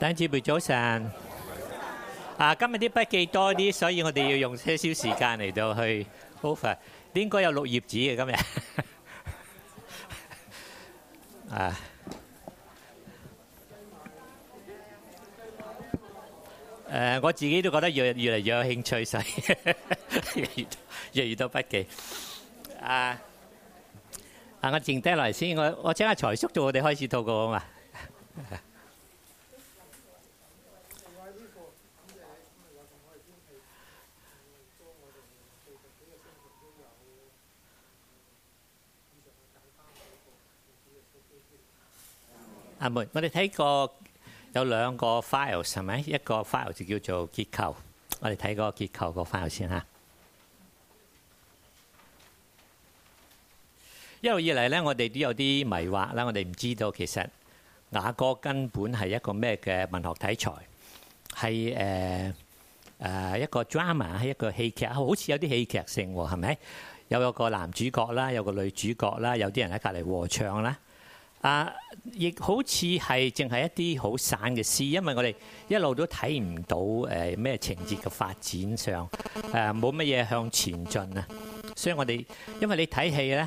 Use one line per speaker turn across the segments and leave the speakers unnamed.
弟兄姊妹早晨。今日啲筆記多啲，所以我哋要用些少時間嚟到去 over。應該有6頁紙嘅今日。我自己都覺得越嚟越有興趣，所以越嚟越多筆記。我靜低落嚟先，我請阿財叔做我哋開始禱告啊嘛。阿門，我哋睇過有2個 files 係咪？一個 file 就叫做結構，我哋睇嗰個結構個 file 先嚇。一路以嚟咧，我哋都有啲迷惑啦，我哋唔知道其實雅歌根本係一個咩嘅文學題材，係一個 drama， 係一個戲劇，好似有啲戲劇性喎，係咪？有個男主角啦，有個女主角啦，有啲人喺隔離和唱啦。亦好似係淨係一啲好散嘅詩，因為我哋一路都睇唔到咩情節嘅發展上，冇乜嘢向前進啊。所以我哋因為你睇戲咧，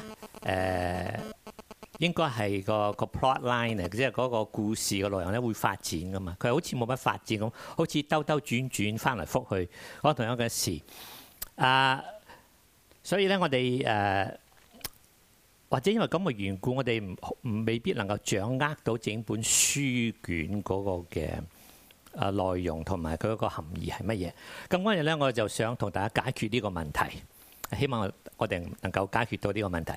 應該係個 plot line 啊，即係嗰個故事嘅內容咧會發展噶嘛。佢好似冇乜發展咁，好似兜兜轉轉翻嚟覆去講同樣嘅事。所以咧我哋或者因為咁嘅緣故，我哋未必能夠掌握到整本書卷嗰個嘅內容同埋佢嗰個含義係乜嘢。咁今日咧，我就想同大家解決呢個問題，希望我哋能夠解決到呢個問題。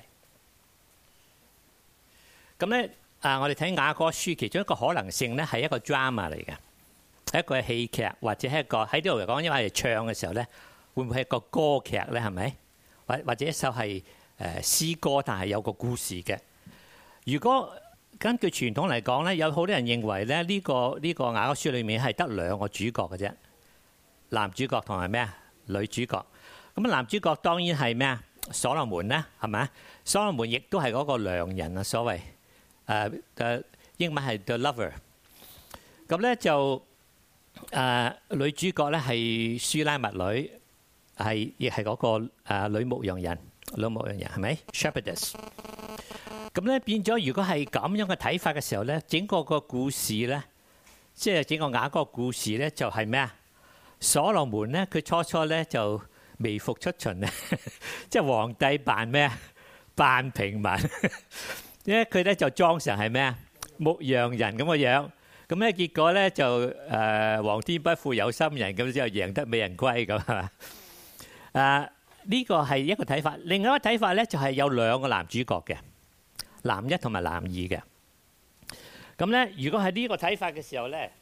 咁咧我哋睇雅歌書，其中一個可能性咧係一個 drama 嚟嘅，係一個戲劇或者係一個喺呢度嚟講，因為係唱嘅時候咧，會唔會係一個歌劇咧？係咪？或者一首係詩歌，但係有個故事嘅。如果根據傳統嚟講咧，有好多人認為咧呢個雅歌書裏面係得2個主角嘅啫，男主角同埋咩啊女主角。咁男主角當然係咩啊？所羅門咧，係咪啊？所羅門亦都係嗰個良人啊，所謂英文係 the lover。咁咧就女主角咧係書拉密女，亦係嗰個女牧羊人。女牧羊人係咪 ？Shepherdess。咁咧變咗，如果係咁樣嘅睇法嘅時候咧，整個個故事咧，即係整個雅歌故事咧，就係咩啊？所羅門咧，佢初咧就微服出巡咧，即係皇帝扮咩啊？扮平民，咧佢咧就裝成係咩啊？牧羊人咁嘅樣。咁咧結果咧就皇天不負有心人，咁之後贏得美人歸咁係嘛？呢個係一個睇法，另外一個睇法咧就係有2個男主角嘅，男一同埋男二嘅。咁咧，如果係呢個睇法嘅時候咧，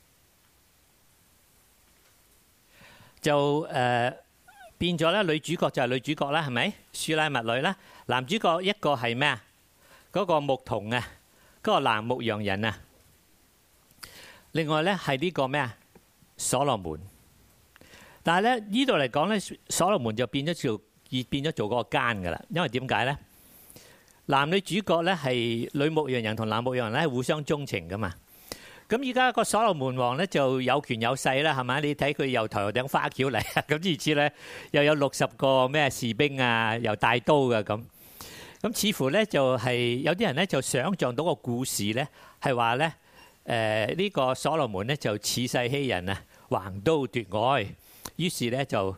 就變咗咧，女主角就係女主角啦，係咪？書拉密女啦，男主角一個係咩啊？嗰個牧童啊，嗰個男牧羊人啊。另外咧係呢個咩啊？所羅門。但係咧呢度嚟講咧，所羅門就變咗做嗰個奸噶啦。因為點解咧？男女主角咧係女牧羊人同男牧羊人咧係互相鍾情噶嘛。咁而家個所羅門王咧就有權有勢啦，係咪？你睇佢又抬頂花轎嚟，咁至此咧又有60個咩士兵啊，又帶刀嘅咁。咁似乎咧就係有啲人咧就想像到個故事咧係話咧呢個所羅門咧就恃勢欺人啊，橫刀奪愛。於是咧就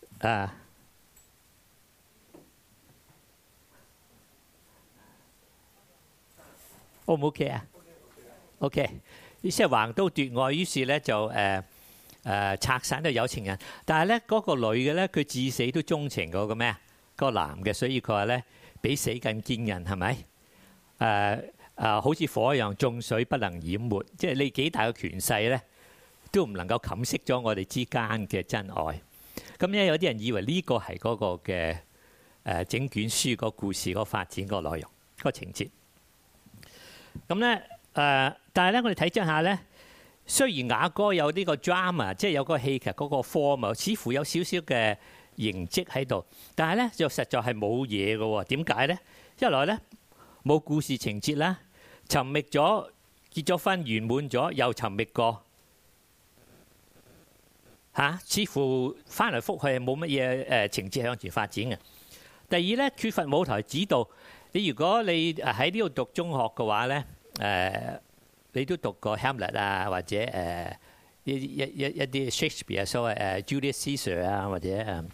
O 唔 OK 啊 ？OK， 於是橫刀奪愛，於是咧就拆散咗有情人。但係咧嗰個女嘅咧，佢至死都鍾情嗰個咩啊？嗰個男嘅，所以佢話咧比死更見人，係咪？好似火一樣，眾水不能淹沒，即係你幾大嘅權勢咧，都唔能夠冚熄咗我哋之間嘅真愛。咁咧有啲人以為呢個係嗰個嘅整卷書個故事個發展個內容個情節。咁咧但係咧我哋睇真下咧，雖然雅歌有呢個 drama， 即係有個戲劇嗰個 form， 似乎有少少嘅形跡喺度，但係咧就實在係冇嘢嘅喎。點解咧？一來咧冇故事情節啦，尋覓咗結咗婚圓滿咗，又尋覓過似乎翻嚟覆去冇乜嘢情節向前發展嘅。第二咧，缺乏舞台指導。如果你喺呢度讀中學嘅話咧，你都讀過 Hamlet 啊，或者一啲 Shakespeare 所謂Julius Caesar 啊，或者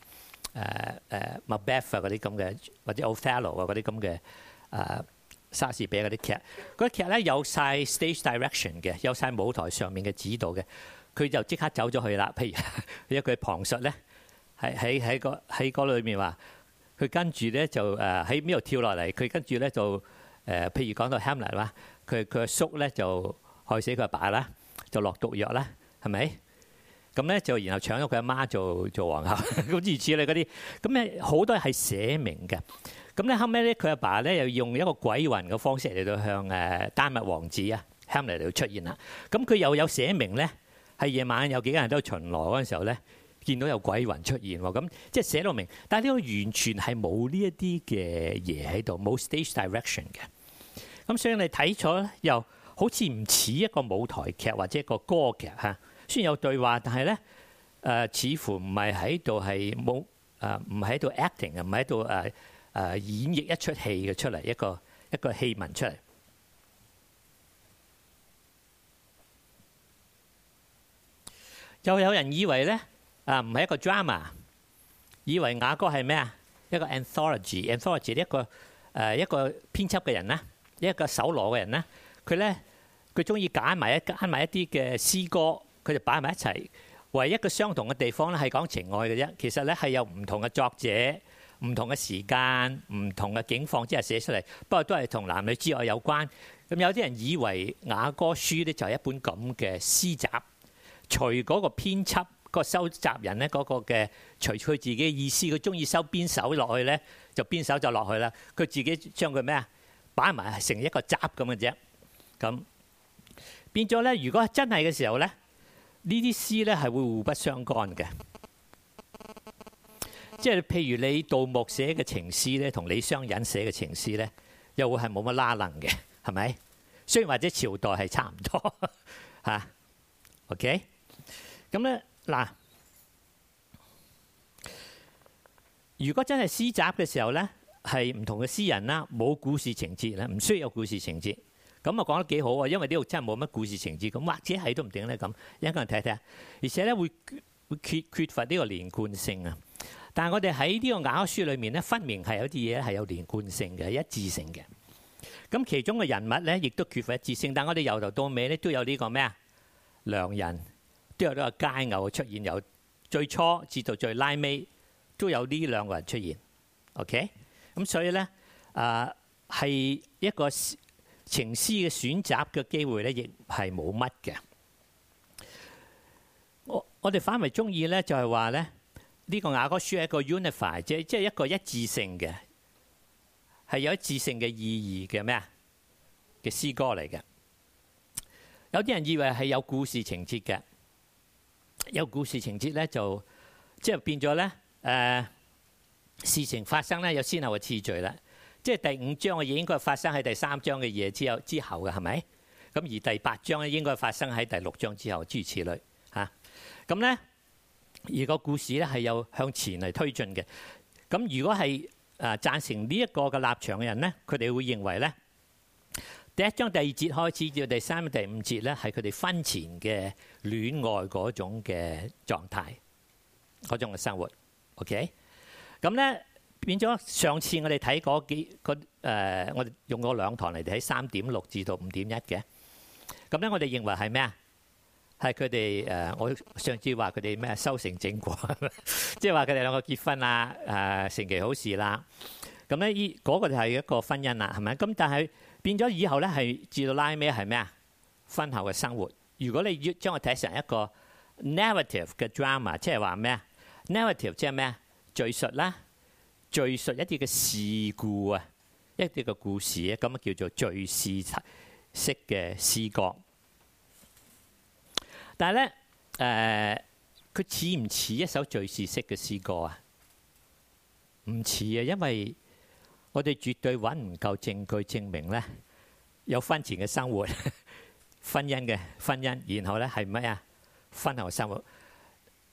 Macbeth 啊嗰啲咁嘅，或者 Othello 啊嗰啲咁嘅莎士比亞嗰啲劇，嗰啲劇咧有晒 stage direction 嘅，有晒舞台上面嘅指導嘅，佢就即刻走咗去啦。譬如一句旁述咧，喺嗰裏面話，佢跟住咧就喺邊度跳落嚟，佢跟住咧就譬如講到 Hamlet 啦，佢阿叔咧就害死佢阿爸啦，就落毒藥啦，係咪？咁咧就然後搶咗佢阿媽做皇后，咁如此類嗰啲，咁咧好多係寫明嘅。咁咧後尾咧佢阿爸咧又用一個鬼魂嘅方式嚟到向丹麥王子啊 Hamlet 嚟到出現啦。咁佢又有寫明咧，係夜晚有幾個人都巡邏嗰陣時候咧，見到有鬼魂出現喎。咁即係寫到明，但係呢個完全係冇呢一啲嘅嘢喺度，冇 stage direction 嘅。咁所以你睇咗咧，又好似唔似一個舞台劇或者一個歌劇嚇。雖然有對話，但係咧似乎唔係喺度係冇唔係喺度 acting 啊，唔係喺度演繹一出戲嘅出嚟，一個戲文出嚟。又有人以為咧唔係一個 drama， 以為雅歌係咩啊？一個 anthology 一個編輯嘅人啦，一個搜羅嘅人啦，佢中意揀埋一啲嘅詩歌，佢就擺埋一齊。唯一個相同嘅地方咧係講情愛嘅啫。其實咧係有唔同嘅作者、唔同嘅時間、唔同嘅境況之下寫出嚟，不過都係同男女之愛有關。咁有啲人以為雅歌書咧就係一本咁嘅詩集，隨嗰個編輯、個收集人咧嗰個嘅隨佢自己嘅意思，佢中意收邊首落去咧就邊首就落去啦。佢自己將佢咩啊擺埋成一個集咁嘅啫。咁變咗咧，如果真係嘅時候咧，呢啲詩咧係會互不相干嘅。即係譬如你杜牧寫嘅情詩咧，同李商隱寫嘅情詩咧，又會係冇乜拉能嘅，係咪？雖然或者朝代係差唔多嚇。OK，咁咧嗱，如果真係詩集嘅時候咧，係唔同嘅詩人啦，冇故事情節咧，唔需要有故事情節。咁啊講得幾好啊，因為呢度真係冇乜故事情節，咁或者係都唔定咧咁，一個人睇睇啊。而且咧會缺乏呢個連貫性啊。但係我哋喺呢個雅歌書裏面咧，分明係有啲嘢係有連貫性嘅、一致性嘅。咁其中嘅人物咧，亦都缺乏一致性。但係我哋由頭到尾咧都有呢個咩啊？良人都有呢個佳偶嘅出現，由最初至到最拉尾都有呢兩個人出現。OK，咁所以咧係一個情詩嘅選擇嘅機會咧，亦係冇乜嘅。我哋反為中意咧，就係話咧呢個雅歌書係一個 unify，即係一個一致性嘅，係有一致性嘅意義嘅咩啊嘅詩歌嚟嘅。有啲人以為係有故事情節嘅，有故事情節咧就即係變咗咧事情發生咧有先後嘅次序啦。即係第5章嘅嘢應該發生喺第3章嘅嘢之後嘅，係咪？咁而第8章咧應該發生喺第6章之後，諸如此類嚇。咁咧而個故事咧係有向前嚟推進嘅。咁如果係贊成呢一個嘅立場嘅人咧，佢哋會認為咧第1章第2節開始至到第3、第5節咧係佢哋婚前嘅戀愛嗰種嘅狀態，嗰種嘅生活。OK， 咁咧。變咗上次我哋睇我哋用過2堂嚟睇3.6至到5.1嘅。咁咧我哋認為係咩啊？係佢哋我上次話佢哋咩修成正果，即係話佢哋兩個結婚啦，成其好事啦。咁咧嗰個就係一個婚姻啦，係咪？咁但係變咗以後咧係至到拉尾係咩啊？婚後嘅生活。如果你要將我睇成一個 narrative 嘅 drama， 即係話咩啊 ？narrative 即係咩啊？敘述啦。敘述一啲嘅事故啊，一啲嘅故事咧，咁啊叫做敘事式嘅詩歌。但係咧，佢似唔似一首敘事式嘅詩歌啊？唔似啊，因為我哋絕對揾唔夠證據證明咧有婚前嘅生活、婚姻，然後咧係咩啊？婚後生活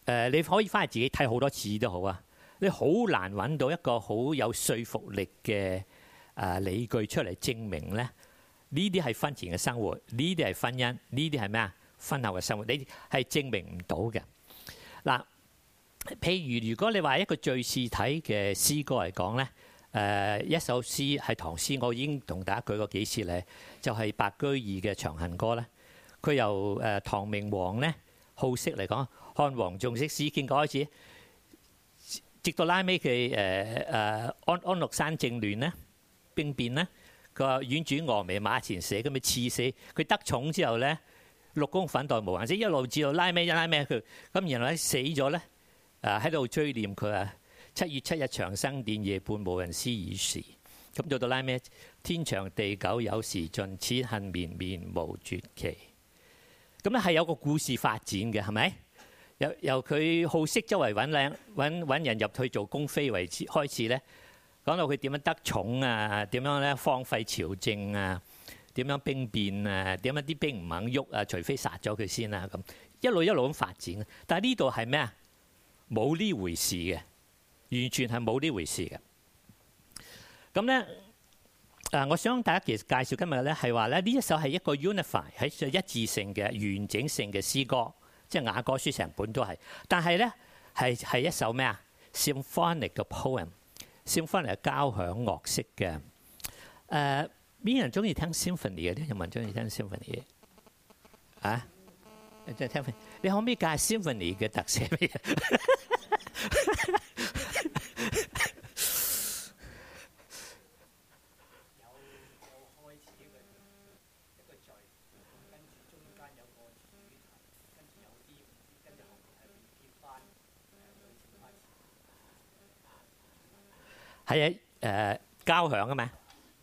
你可以翻去自己睇好多次都好啊。你好難揾到一個好有說服力嘅理據出嚟證明咧，呢啲係婚前嘅生活，呢啲係婚姻，呢啲係咩啊？婚後嘅生活，你係證明唔到嘅。嗱，譬如如果你話一個敘事體嘅詩歌嚟講咧，一首詩係唐詩，我已經同大家舉過幾次咧，就係白居易嘅《長恨歌》咧。佢由唐明皇咧好色嚟講，漢皇重色詩建國開始。直到拉尾嘅安祿山政亂咧，兵變咧，佢話婉轉蛾眉馬前死，咁咪刺死佢得寵之後咧，六宮粉黛無顏色，一路至到拉尾佢咁，然後咧死咗咧，喺度追念佢啊，7月7日長生殿，夜半無人知已時。咁到拉尾天長地久有時盡，此恨綿綿無絕期。咁咧係有個故事發展嘅，係咪？由佢好色周圍揾人入去做宮妃為始開始咧，講到佢點樣得寵啊，點樣咧荒廢朝政啊，點樣兵變啊，點樣啲兵唔肯喐啊，除非殺咗佢先啦咁，一路咁發展。但係呢度係咩啊？冇呢回事嘅，完全係冇呢回事嘅。咁咧我想大家其實介紹今日咧係話咧呢一首係一個 unify 係一致性嘅完整性嘅詩歌。即係雅歌書成本都係，但係咧係一首咩啊 ？symphonic 嘅 poem，symphonic 係交響樂式嘅。邊人中意聽 symphony 嘅？啲有冇人中意聽 symphony 嘅？啊？即係聽，你可唔可以介紹 symphony 嘅特色咩？係交響啊嘛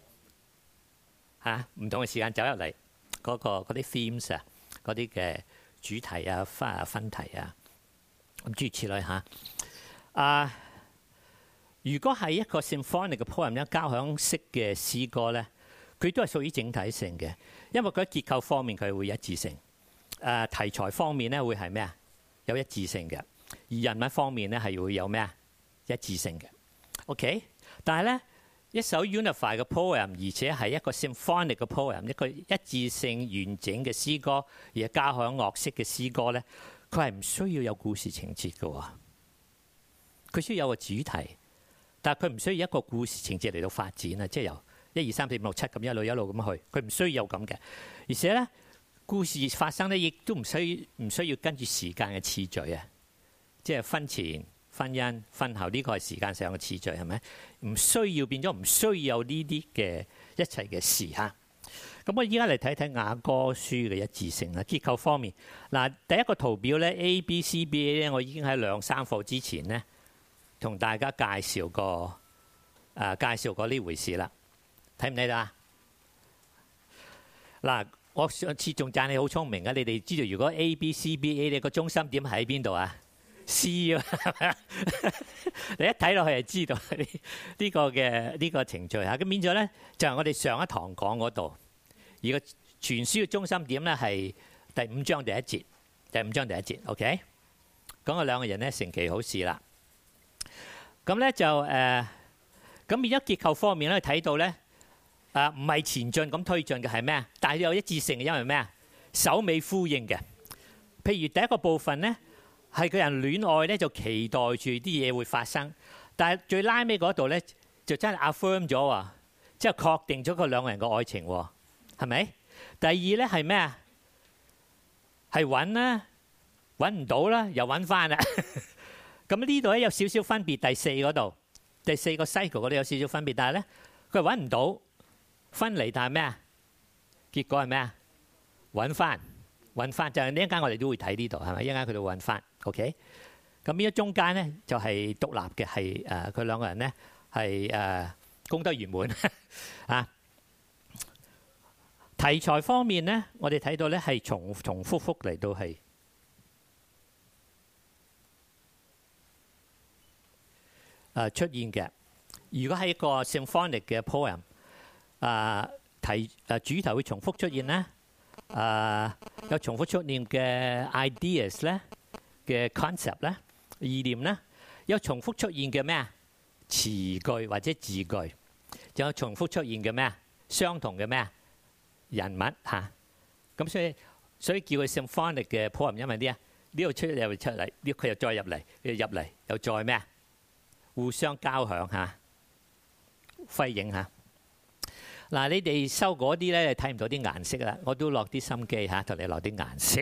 嚇，唔同嘅時間走入嚟嗰啲 themes 啊，嗰啲嘅主題啊、分題啊，咁諸如此類嚇。如果係一個 symphonic 嘅 poem 咧，交響式嘅詩歌咧，佢都係屬於整體性嘅，因為佢喺結構方面佢會一致性，題材方面咧會係咩啊？有一致性嘅，而人物方面咧係會有咩啊？一致性嘅。OK。但係咧，一首 unified 嘅 poem， 而且係一個 symphonic 嘅 poem， 一個一致性完整嘅詩歌，而係交響樂式嘅詩歌咧，佢係唔需要有故事情節嘅喎。佢需要有個主題，但係佢唔需要一個故事情節嚟到發展啊，即係由1、2、3、4、5、6、7咁一路咁去，佢唔需要有咁嘅。而且咧，故事發生咧，亦都唔需要跟住時間嘅次序啊，即係婚前、婚姻、婚後呢個係時間上嘅次序係咪？唔需要變咗，唔需要有呢啲嘅一切嘅事嚇。咁我依家嚟睇睇雅歌書嘅一致性啦。結構方面，嗱第一個圖表咧 ABCBA 咧，我已經喺2、3課之前咧同大家介紹過呢回事啦。睇唔睇到啊？嗱，我上次仲讚你好聰明啊！你哋知道如果 ABCBA 咧個中心點喺邊度啊？C 啊，你一睇落去就知道呢個程序嚇。咁變咗咧，就係我哋上一堂講嗰度。而個全書嘅中心點咧係第5章第1節，第5章第1節。OK， 講嗰兩個人咧成其好事啦。咁咧就咁變咗結構方面咧睇到咧唔係前進咁推進嘅係咩啊？但係有一致性嘅，因為咩啊？首尾呼應嘅。譬如第一個部分咧。係個人戀愛咧，就期待住啲嘢會發生，但係最拉尾嗰度咧，就真係 affirm 咗喎，即係確定咗佢兩個人嘅愛情喎，係咪？第二咧係咩啊？係揾啦，揾唔到啦，又揾翻啦。咁呢度咧有少少分別，第4嗰度，第4個 cycle 嗰度有少少分別，但係咧佢揾唔到，分離，但係咩啊？結果係咩啊？揾翻就係呢一間我哋都會睇呢度係咪？一陣間佢哋揾翻。OK， 咁呢一中間咧就係獨立嘅，係佢兩個人咧係功德圓滿啊。題材方面咧，我哋睇到咧係重複嚟到係出現嘅。如果係一個 symphonic 嘅 poem， 主題會重複出現咧，有重複出現嘅 ideas 咧。 嘅 concept 咧、意念咧，有重複出現嘅咩啊詞句或者字句，仲有重複出現嘅咩啊相同嘅咩啊人物嚇。咁所以叫佢 symphonic 嘅 poem，因為呢度出又出嚟，呢佢又再入嚟，入嚟又再咩啊互相交響嚇、輝映嚇。嗱，你哋收嗰啲咧睇唔到啲顏色啦，我都落啲心機嚇，同你落啲顏色，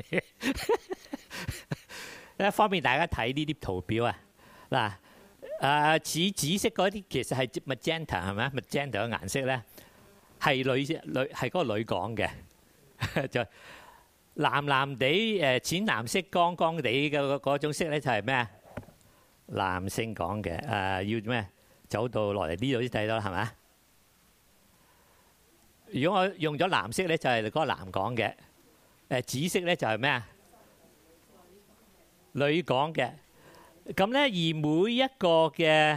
咧方便大家睇呢啲圖表啊。嗱，似紫色嗰啲其實係 magenta 係咪啊 ？magenta 嘅顏色咧係女係嗰個女講嘅，就藍藍地淺藍色光光地嘅嗰種色咧就係咩啊？男性講嘅要咩？走到落嚟呢度先睇到啦，係咪？如果我用咗藍色咧，就係嗰個男講嘅；紫色咧就係咩啊？女講嘅。咁咧，而每一個嘅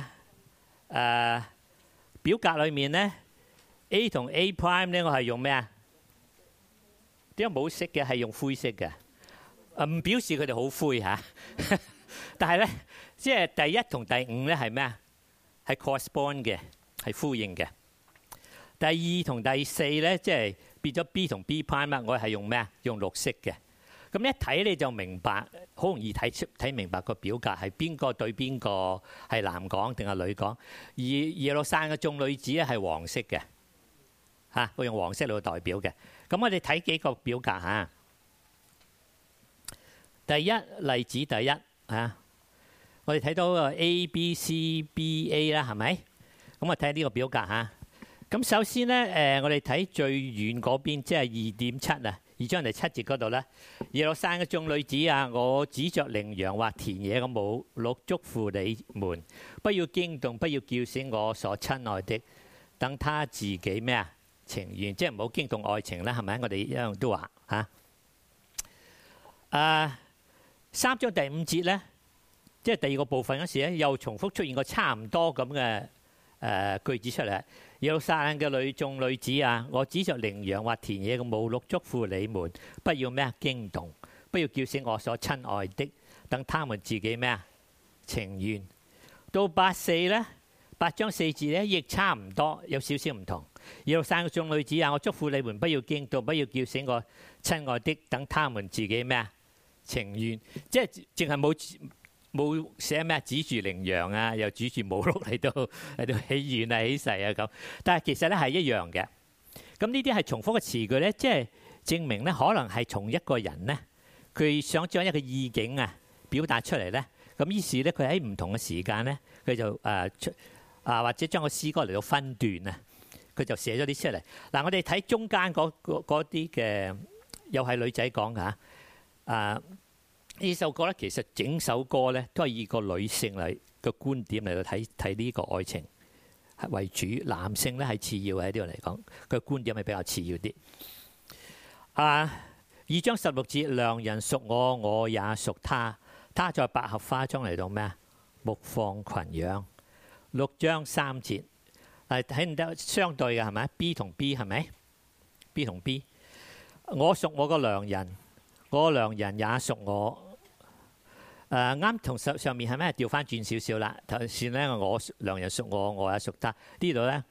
表格裏面咧 ，A 同 A prime 咧，我係用咩啊？點解冇色嘅？係用灰色嘅。唔表示佢哋好灰嚇。但係咧，即係第一同第五咧係咩啊？係 correspond 嘅，係呼應嘅。第二同第四咧，即係變咗 B 同 B prime 啦。我係用咩啊？用綠色嘅。咁一睇你就明白，好容易睇明白個表格係邊個對邊個，係男講定係女講。而耶路撒冷嘅眾女子咧係黃色嘅，嚇，我用黃色嚟代表嘅。咁我哋睇幾個表格嚇。第一例子第一嚇，我哋睇到個 A、B、C、B、A 啦，係咪？咁我睇下呢個表格嚇。咁首先咧，我哋睇最遠嗰邊，即係2.7啊，2章第7節嗰度咧，耶路撒冷嘅眾女子啊，我指着羚羊或田野嘅母鹿囑咐你們，不要驚動，不要叫醒我所親愛的，等他自己咩啊情願，即係唔好驚動愛情啦，係咪？我哋一樣都話嚇。3章第5節咧，即係第二個部分嗰時咧，又重複出現個差唔多咁嘅句子出嚟。耶路撒冷嘅眾女子啊，我指着羚羊或田野嘅母鹿囑咐你們，不要咩啊驚動，不要叫醒我所親愛的，等他們自己咩啊情願。到8:4咧，8章4節咧，亦差唔多，有少少唔同。耶路撒冷嘅眾女子啊，我囑咐你們，不要驚動，不要叫醒我親愛的，等他們自己咩啊情願。即係淨係冇寫咩指住羚羊啊，又指住母鹿嚟到喜願啊、喜誓啊咁。但係其實咧係一樣嘅。咁呢啲係重複嘅詞句咧，即係證明咧可能係從一個人咧，佢想將一個意境啊表達出嚟咧。咁於是咧佢喺唔同嘅時間咧，佢就或者將個詩歌嚟到分段啊，佢就寫咗啲出嚟。嗱，我哋睇中間嗰啲嘅，又係女仔講㗎嚇。呢首歌咧，其實整首歌咧都係以個女性嚟嘅觀點嚟到睇呢個愛情為主，男性咧係次要，喺呢度嚟講，佢嘅觀點係比較次要啲。2章16節，良人屬我，我也屬他，他在百合花中嚟到咩啊？牧放群羊。6章3節，睇唔得相對嘅係咪 ？B 同 B 係咪 ？B 同 B， 我屬我個良人，我良人也屬我。啱同上面係咩？調翻轉少少啦。頭先咧，我良人屬我，我也屬他。呢度咧，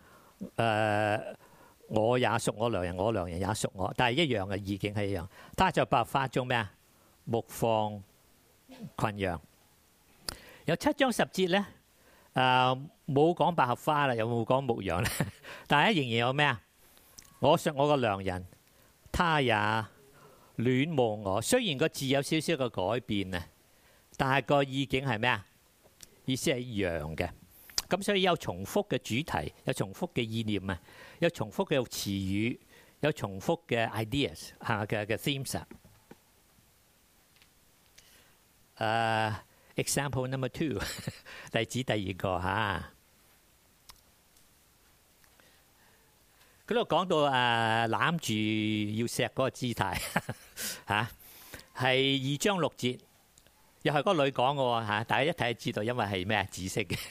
我也屬我良人，我良人也屬我。但係一樣嘅意境係一樣。他在百合花中咩啊？牧放群羊。有7章10節咧，冇講百合花啦，有冇講牧羊咧？但係仍然有咩啊？我屬我個良人，他也戀慕我。雖然個字有少少嘅改變啊。但係個意境係咩啊？意思係一樣嘅。咁所以有重複嘅主題，有重複嘅意念啊，有重複嘅詞語，有重複嘅 ideas 嘅 themes。Example number 2， 例子第二個嚇。嗰度講到攬住要錫嗰個姿態嚇，係2章6節。又係嗰個女講嘅喎嚇，大家一睇就知道，因為係咩紫色嘅。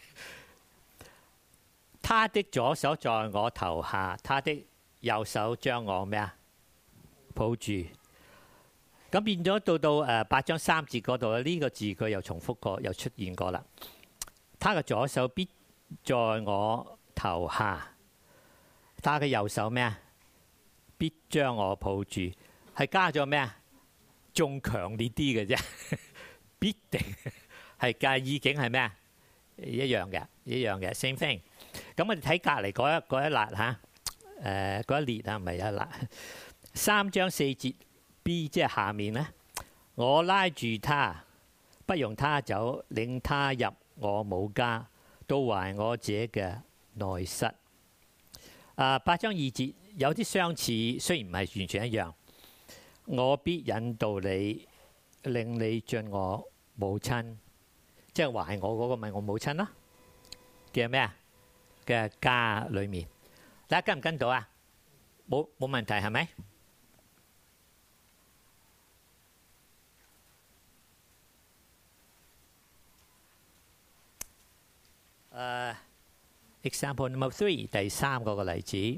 他的左手在我頭下，他的右手將我咩啊抱住。咁咁變咗到8章3節嗰度呢個字句又重複過，又出現過啦。他嘅左手必在我頭下，他嘅右手咩啊？必將我抱住，係加咗咩啊？仲強烈啲嘅啫，必定係嘅意境係咩啊？一樣嘅 same thing。咁我哋睇隔離嗰一欄嚇，嗰一列啊，唔係一欄。3章4節 B 即係下面咧，我拉住他，不容他走，領他入我母家，到懷我者嘅內室。8章2節有啲相似，雖然唔係完全一樣。我必引導你，令你進我母親，即係懷我嗰個咪我母親咯嘅咩啊嘅家裏面。大家跟唔跟到啊？冇問題係咪？Example number 3，第3個例子。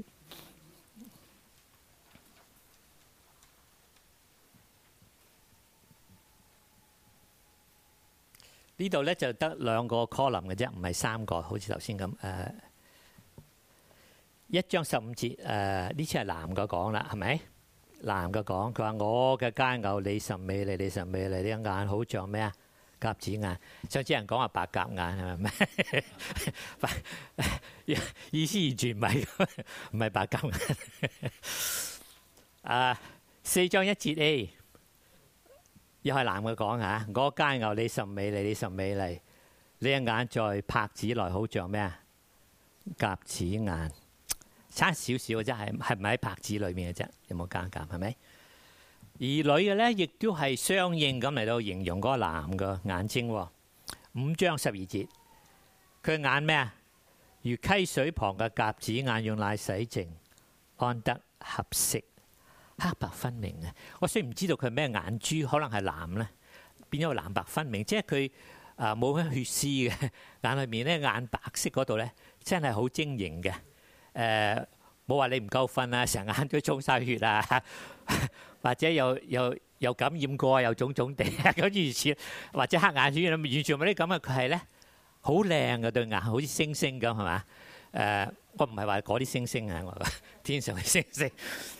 呢度咧就得2個 column 嘅啫，唔係3個，好似頭先咁。1章15節，呢次係男嘅講啦，係咪？男嘅講，佢話我嘅佳偶，你甚美麗，你甚美麗，你個眼好像咩啊？鴿子眼。上次人講話白鴿眼係咪？意思完全唔係白鴿眼。4章1節 A。又係男嘅講嚇，我佳偶你甚美麗，你甚美麗，你嘅眼在帕子內好像咩啊？鴿子眼，差少少嘅啫，係唔係喺帕子裏面嘅啫？有冇加減係咪？而女嘅咧，亦都係相應咁嚟到形容嗰個男嘅眼睛。5章12節，佢眼咩啊？如溪水旁嘅鴿子眼，用奶洗淨，安得合適。黑白分明嘅，我雖然唔知道佢係咩眼珠，可能係藍咧，變咗藍白分明，即係佢冇咩血絲嘅眼裏面咧，眼白色嗰度咧真係好晶瑩嘅。冇話你唔夠瞓啊，成眼都充晒血啊，或者又感染過又腫腫地咁如此，或者黑眼圈完全冇啲咁嘅，佢係咧好靚嘅對眼，好似星星咁係嘛？我唔係話嗰啲星星啊，我話天上嘅星星。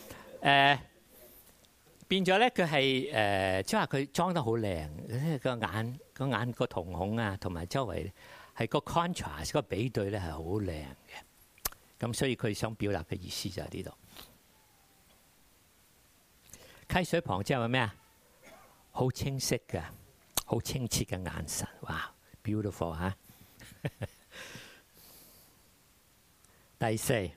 變咗咧，佢係即係話佢裝得好靚，個眼個瞳孔啊，同埋周圍係個 contrast 個比對咧係好靚嘅。咁所以佢想表達嘅意思就係呢度。溪水旁即係話咩啊？好清晰嘅，好清澈嘅眼神，哇 ，beautiful 嚇！第4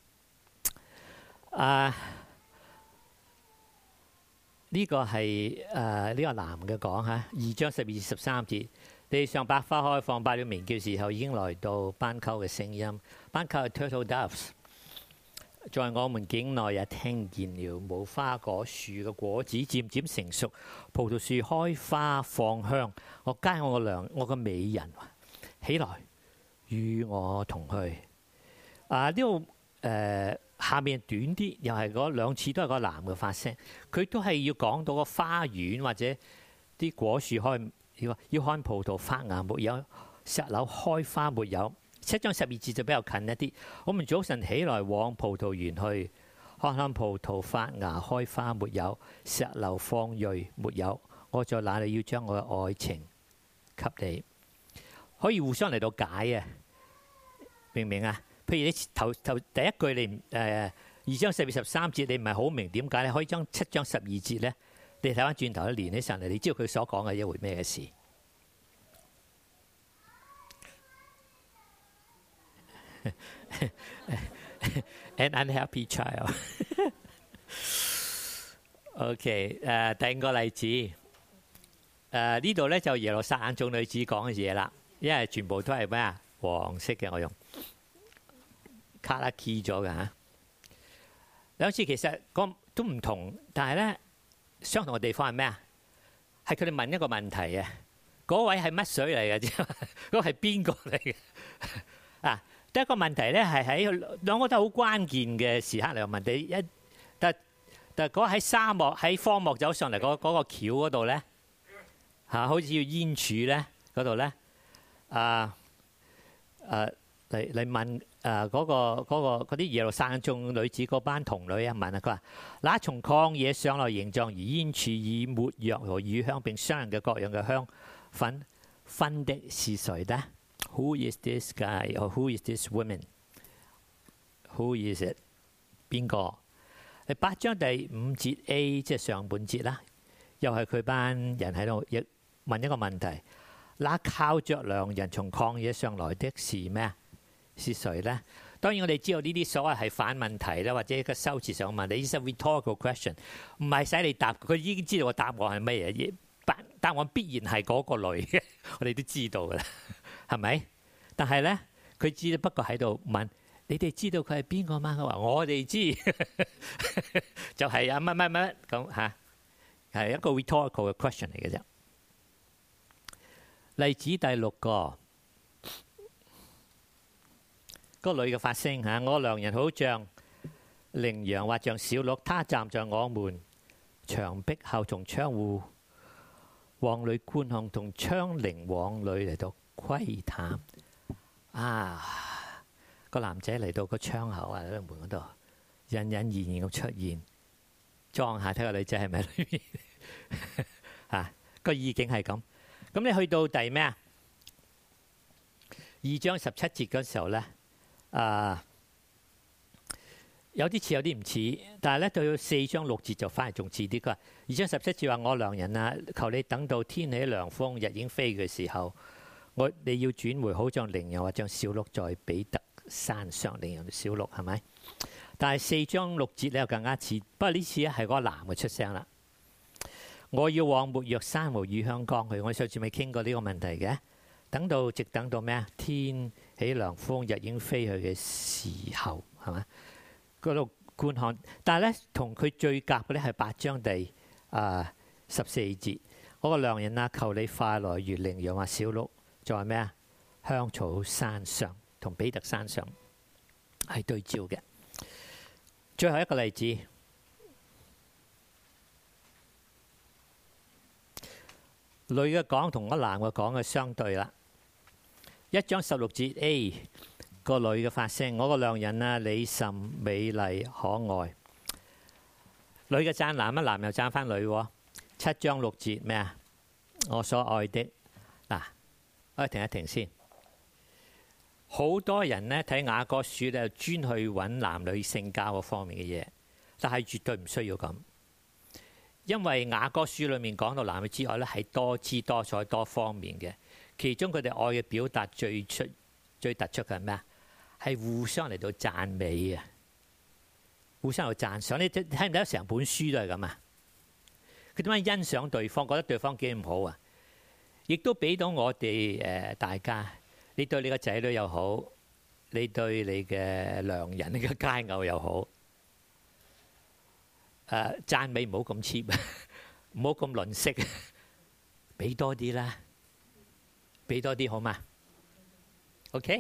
呢個係呢個男嘅講嚇，2章12至13節，地上百花開放，百鳥鳴叫時候已經來到，斑鳩嘅聲音，斑鳩係 turtle doves，在我們境內也聽見了，無花果樹嘅果子漸漸成熟，葡萄樹開花放香，我佳偶我個美人起來與我同去。呢度下面短啲，又係嗰2次都係個男嘅發聲，佢都係要講到個花園或者啲果樹開，要看葡萄發芽沒有，石榴開花沒有。7章12節就比較近一啲。我們早晨起來往葡萄園去，看看葡萄發芽開花沒有，石榴放蕊沒有。我在那裡要將我嘅愛情給你，可以互相嚟到解啊，明唔明啊？譬如你頭第一句你2章12、13節你唔係好明點解，你可以將7章12節咧，你睇翻轉頭連起上嚟，你知道佢所講嘅一回咩嘅事。An unhappy child 。OK， 第5個例子，呢度咧就耶路撒冷眾女子講嘅嘢啦，因為全部都係咩啊？黃色嘅，我用卡拉 key 咗嘅嚇。2次其實都唔同，但係咧相同嘅地方係咩啊？係佢哋問一個問題啊，嗰位係乜水嚟嘅啫？嗰個係邊個嚟嘅？啊，第一個問題咧係喺2個都好關鍵嘅時刻嚟問你， 但係嗰喺沙漠喺荒漠走上嚟嗰個橋嗰度咧嚇，好似要煙柱咧嗰度咧嚟問嗰啲耶路撒冷眾女子嗰班童女啊問啊，佢話：那從曠野上來形狀如煙柱，以沒藥和乳香並商人嘅各樣嘅香粉分的是誰呢？ Who is this guy or who is this woman? Who is it? 邊個？第8章第5節 A 即係上半節啦，又係佢班人喺度亦問一個問題：那靠着良人從曠野上來的是咩啊？是誰呢？當然我哋知道呢啲所謂係反問題啦，或者一個修辭上問題，呢啲 rhetorical question 唔係使你答，佢已經知道個答案係乜嘢，答案必然係嗰個類嘅，我哋都知道噶啦，係咪？但係咧，佢知不過喺度問你哋知道佢係邊個嗎？佢話我哋知，就係乜乜乜咁嚇，係一個 rhetorical 嘅 question 嚟嘅啫。例子第6個。個女嘅發聲嚇，我良人好像羚羊或像小鹿，他站在我們牆壁後，從窗戶往裏觀看，同窗棂往裏嚟到窺探。個男仔嚟到個窗口啊，喺門嗰度隱隱然然咁出現，裝下睇個女仔係咪喺裏面嚇，個意境係咁。咁你去到第咩啊？2章17節嗰時候咧。有啲似有啲唔似，但係咧到4章6節就反而仲似啲。佢話2章17節話：我良人啊，求你等到天起涼風，日已經飛嘅時候，你要轉回，好像羚羊或像小鹿在彼得山上。羚羊小鹿係咪？但係4章6節咧又更加似，不過呢次咧係嗰個男嘅出聲啦。我要往沒藥山和乳香岡去。我上次未傾過呢個問題嘅。直等到咩啊？天起涼風，日已經飛去嘅時候，係嘛？嗰度觀看，但係咧同佢最夾嘅咧係8章第14節。嗰個良人啊，求你快來，如羚羊或小鹿，在咩啊？香草山上，同彼得山上係對照嘅。最後一個例子，女嘅講同嗰男嘅講嘅相對啦。1章16節 A 個女嘅發聲：我個良人啊，你甚美麗可愛。女嘅讚男，男又讚翻女。7章6節咩啊？我所愛的。嗱，我哋停一停先。好多人呢睇雅歌書咧，專去揾男女性交嗰方面嘅嘢，但係絕對唔需要咁，因為雅歌書裏面講到男女之愛咧，係多姿多彩多方面嘅。其中佢哋愛嘅表達最突出嘅係咩啊？係互相嚟到讚美啊，互相嚟到讚賞。你睇唔睇到成本書都係咁啊？佢點樣欣賞對方，覺得對方幾咁好啊？亦都俾到我哋大家，你對你個仔女又好，你對你嘅良人、你嘅佳偶又好，讚美唔好咁 cheap，唔好咁吝嗇，俾多啲啦。俾多啲好嘛 ？OK？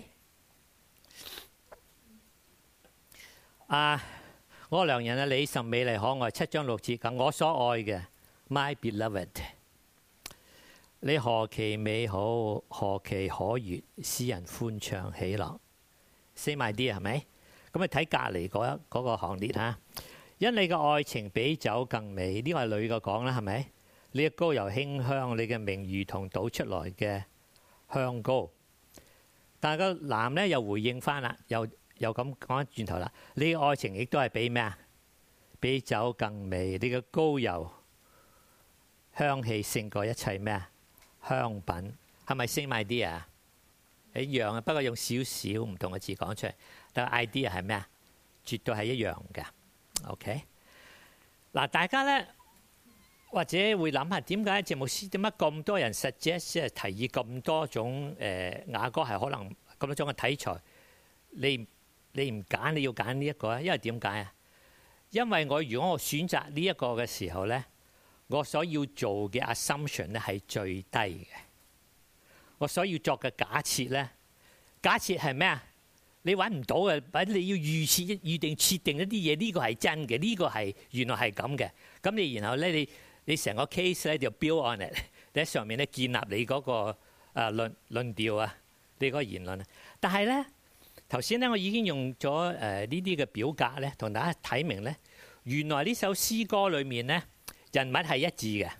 我良人啊，你甚美麗可愛。7章6節講我所愛嘅 ，My beloved， 你何其美好，何其可悅，使人歡暢喜樂。Say my dear係咪？咁你睇隔離嗰個行列嚇，因你嘅愛情比酒更美。呢個係女嘅講啦，係咪？你嘅膏油馨香，你嘅名如同倒出來嘅香膏。但係個男咧又回應翻啦，又咁講翻轉頭啦。你嘅愛情亦都係比咩啊？比酒更美。你嘅膏油香氣勝過一切咩啊？香品係咪 same idea 啊？一樣啊，不過用少少唔同嘅字講出嚟，但係 idea 係咩啊？絕對係一樣嘅。OK， 嗱，大家咧或者會諗下點解謝牧師點解咁多人 suggest 提議咁多種雅歌係可能咁多種嘅題材，你唔揀，你要揀呢一個啊？因為點解啊？因為如果我選擇呢一個嘅時候咧，我所要做嘅 assumption 咧係最低嘅。我所要作嘅假設咧，假設係咩啊？ 你揾唔到嘅，或者你要預定設定一啲嘢，呢個係真嘅，呢個係原來係咁嘅。咁你然後咧，你成個 case 咧就 build on it，你喺上面咧建立你嗰個論調啊，你嗰個言論啊。但係咧頭先咧，我已經用咗呢啲嘅表格咧，同大家睇明咧，原來呢首詩歌裏面咧人物係一致嘅，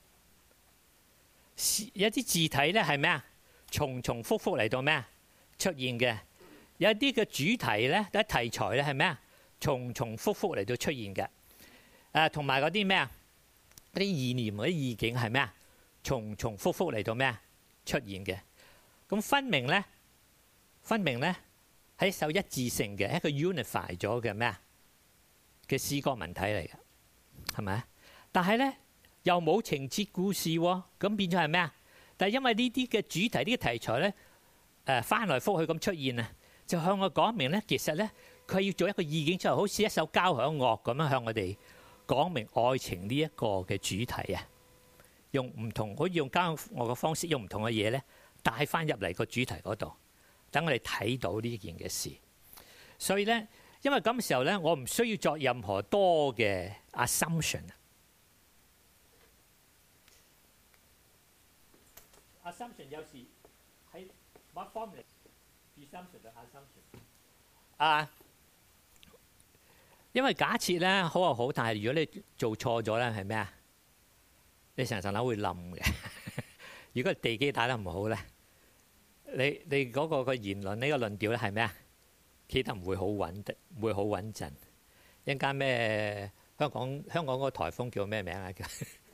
有啲字體咧係咩啊？重重複複嚟到咩啊？出現嘅。有啲嘅主題咧，啲題材咧係咩啊？重重複複嚟到出現嘅。同埋嗰啲咩啊？嗰啲意念、嗰啲意境係咩啊？重重複複嚟到咩啊？出現嘅。咁分明咧係一首一致性嘅，一個 unify 咗嘅咩啊嘅詩歌文體嚟嘅，係咪？但係咧又冇情節故事喎，咁變咗係咩啊？但係因為呢啲嘅主題、呢個題材咧翻來覆去咁出現啊，就向我講明咧，其實咧佢要做一個意境出嚟，好似一首交響樂咁樣向我哋講明愛情呢一個嘅主題啊，用唔同可以用交響樂嘅方式，用唔同嘅嘢咧帶翻入嚟個主題嗰度，等我哋睇到呢件嘅事。所以咧，因為咁嘅時候咧，我唔需要作任何多嘅 assumption。assumption 有時喺 what form 嚟 ？assumption 就 assumption。因為假設咧好就好，但係如果你做錯咗咧，係咩啊？你成層樓會冧嘅。如果地基打得唔好咧，你嗰個言論呢個論調咧係咩啊？企得唔會好穩的，唔會好穩陣。一陣間咩香港嗰個颱風叫咩名啊？叫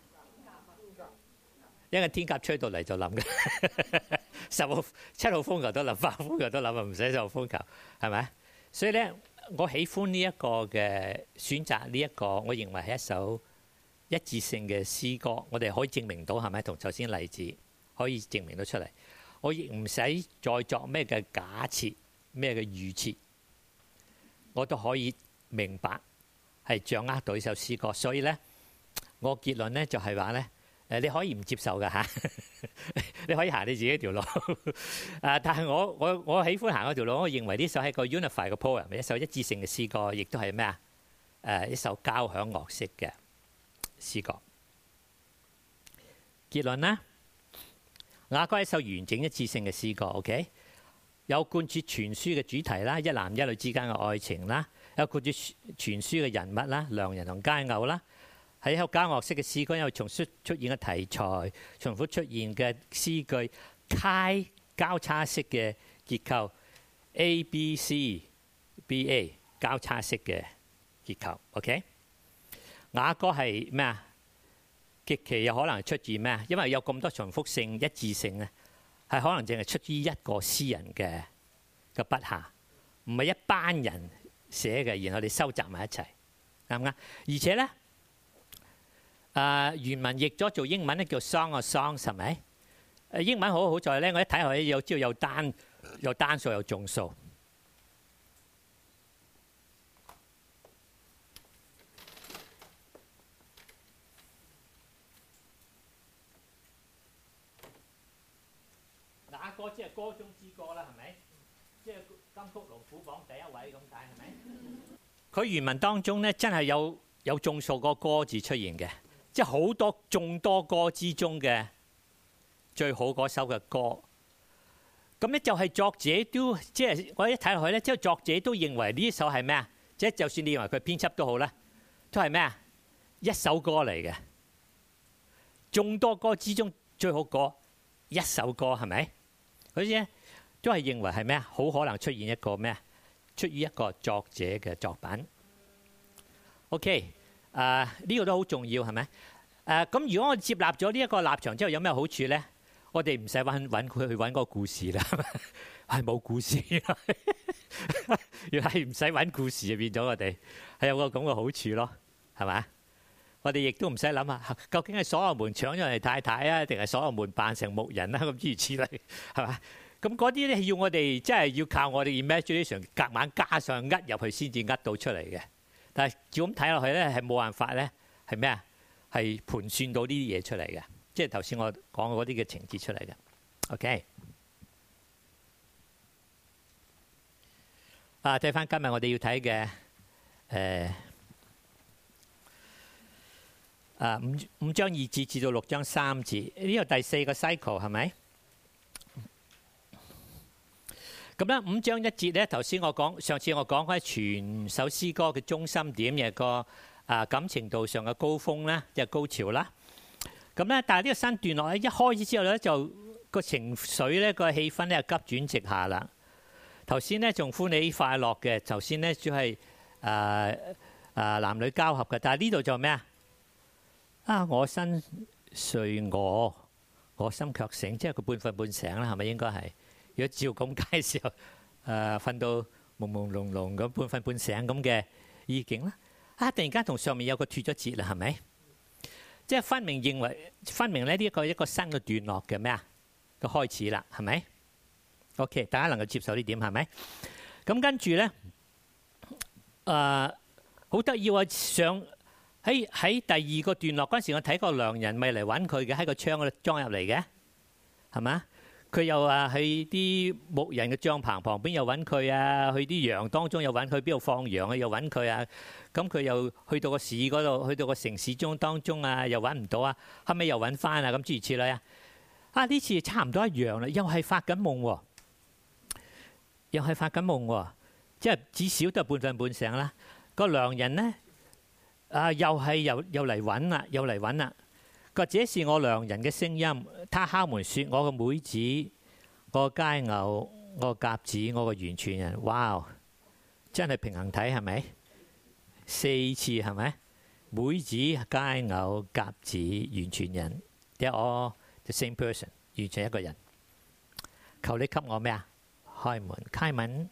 一陣天鴿吹到嚟就冧嘅。7號風球都冧，8號風球都冧啊！唔使10號風球，係咪？所以咧，我喜歡呢一個嘅選擇，呢一個我認為係一首一致性嘅詩歌。我哋可以證明到係咪？同頭先例子可以證明到出嚟。我亦唔使再作咩嘅假設、咩嘅預設，我都可以明白係掌握到呢首詩歌。所以咧，我結論咧就係話咧，你可以唔接受㗎嚇，你可以行你自己條路。但係我喜歡行嗰條路，我認為呢首係個 unified 嘅 poem， 一首一致性嘅詩歌，亦都係咩啊？一首交響樂式嘅詩歌。結論啦。雅歌係一首完整一致性嘅詩歌 ，OK？ 有貫徹全書嘅主題啦，一男一女之間嘅愛情啦，有貫徹全書嘅人物啦，良人同佳偶啦，係一首交樂式嘅詩歌，有重複出現嘅題材，重複出現嘅詩句，交叉式嘅結構 ，A、B、C、B、A 交叉式嘅結構 ，OK？ 雅歌係咩啊？極其有可能出自咩啊？因為有咁多重複性、一致性咧，係可能淨係出於一個詩人嘅筆下，唔係一班人寫嘅，然後你收集埋一齊，啱唔啱？而且咧，原文譯咗做英文咧叫 Song of Songs， 係咪？英文好在咧，我一睇落去知道有單數有眾數。雅歌即係歌中之歌啦，係咪？即係金曲龍虎榜第一位咁解，係咪？佢原文當中咧，真係有眾數個歌字出現嘅，即係好多眾多歌之中嘅最好嗰首嘅歌。咁咧就係作者都即係我一睇落去咧，即係作者都認為呢首係咩啊？即係就算你認為佢編輯都好啦，都係咩啊？一首歌嚟嘅，眾多歌之中最好嗰一首歌係咪？嗰啲咧都係認為係咩啊？好可能出現一個咩啊？出於一個作者嘅作品。OK， 呢個都好重要係咪？咁如果我接納咗呢一個立場之後，有咩好處咧？我哋唔使揾佢去揾個故事啦，係冇故事，原來係唔使揾故事就變咗我哋係有個咁嘅好處咯，係咪？我哋亦都唔使諗下，究竟係所羅門搶咗人哋太太啊，定係所羅門扮成牧人啦？咁諸如此類，係嘛？咁嗰啲咧要我哋即係要靠我哋 imagination 夾硬加上呃入去先至呃到出嚟嘅。但係照咁睇落去咧，係冇辦法咧，係咩啊？係盤算到呢啲嘢出嚟嘅，即係頭先我講嗰啲嘅情節出嚟嘅。OK。 睇翻今日我哋要睇嘅5章2節至到6章3節，呢個第4個 cycle 係咪？咁咧5章1節咧，頭先上次我講開全首詩歌嘅中心點，有個感情度上嘅高峰啦，即係高潮啦。咁咧，但係呢個新段落咧，一開始之後咧，就個情緒咧，個氣氛咧急轉直下啦。頭先咧仲歡喜快樂嘅，頭先咧只係男女交合嘅，但係呢度就咩啊？我身睡我心卻醒，即係佢半瞓半醒啦，係咪應該係？如果照咁介紹，瞓到朦朦朧朧咁半瞓半醒咁嘅意境啦，突然間同上面有個脫咗節啦，係咪？即係分明咧呢一個新嘅段落嘅咩啊？個開始啦，係咪 ？OK， 大家能夠接受呢點係咪？咁跟住咧，好得意喎！上喺第2個段落嗰陣時，我睇個良人咪嚟揾佢嘅，喺個窗嗰度裝入嚟嘅，係嘛？佢又去啲牧人嘅帳棚旁邊又揾佢啊，去啲羊當中又揾佢，邊度放羊啊又揾佢啊。咁佢又去到個市嗰度，去到個城市當中啊，又揾唔到啊，後尾又揾翻啊，咁諸如此類啊。呢次差唔多一樣啦，又係發緊夢喎，即係至少都係半瞓半醒啦。個良人咧又嚟揾啦。佢，這是我良人嘅聲音，他敲門說：我個妹子，我個佳偶，我個鴿子，我個完全人。哇！真係平衡體係咪？4次係咪？妹子、佳偶、鴿子、完全人，即係我 the same person， 完全一個人。求你給我咩啊？開門。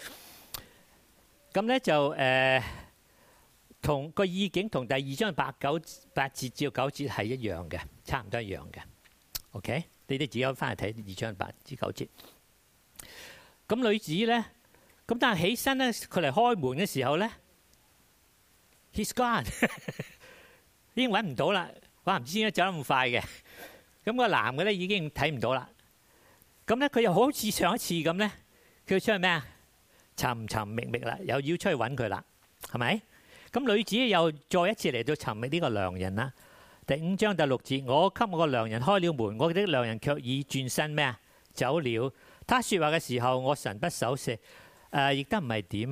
咁咧就同個意境同第2章8節至9節係一樣嘅，差唔多一樣嘅。OK， 你哋自己翻去睇2章8至9節。咁女子咧，咁但係起身咧，佢嚟開門嘅時候咧 ，he's gone， 已經揾唔到啦。哇，唔知點解走得咁快嘅。咁個男嘅咧已經睇唔到啦。咁咧佢又好似上一次咁咧，佢出去咩啊？尋覓覓啦，又要出去揾佢啦，係咪？咁女子又再一次嚟到尋覓呢個良人啦。第5章第6節，我給我個良人開了門，我的良人卻已轉身咩啊？走了。他說話嘅時候，我神不守舍，亦都唔係點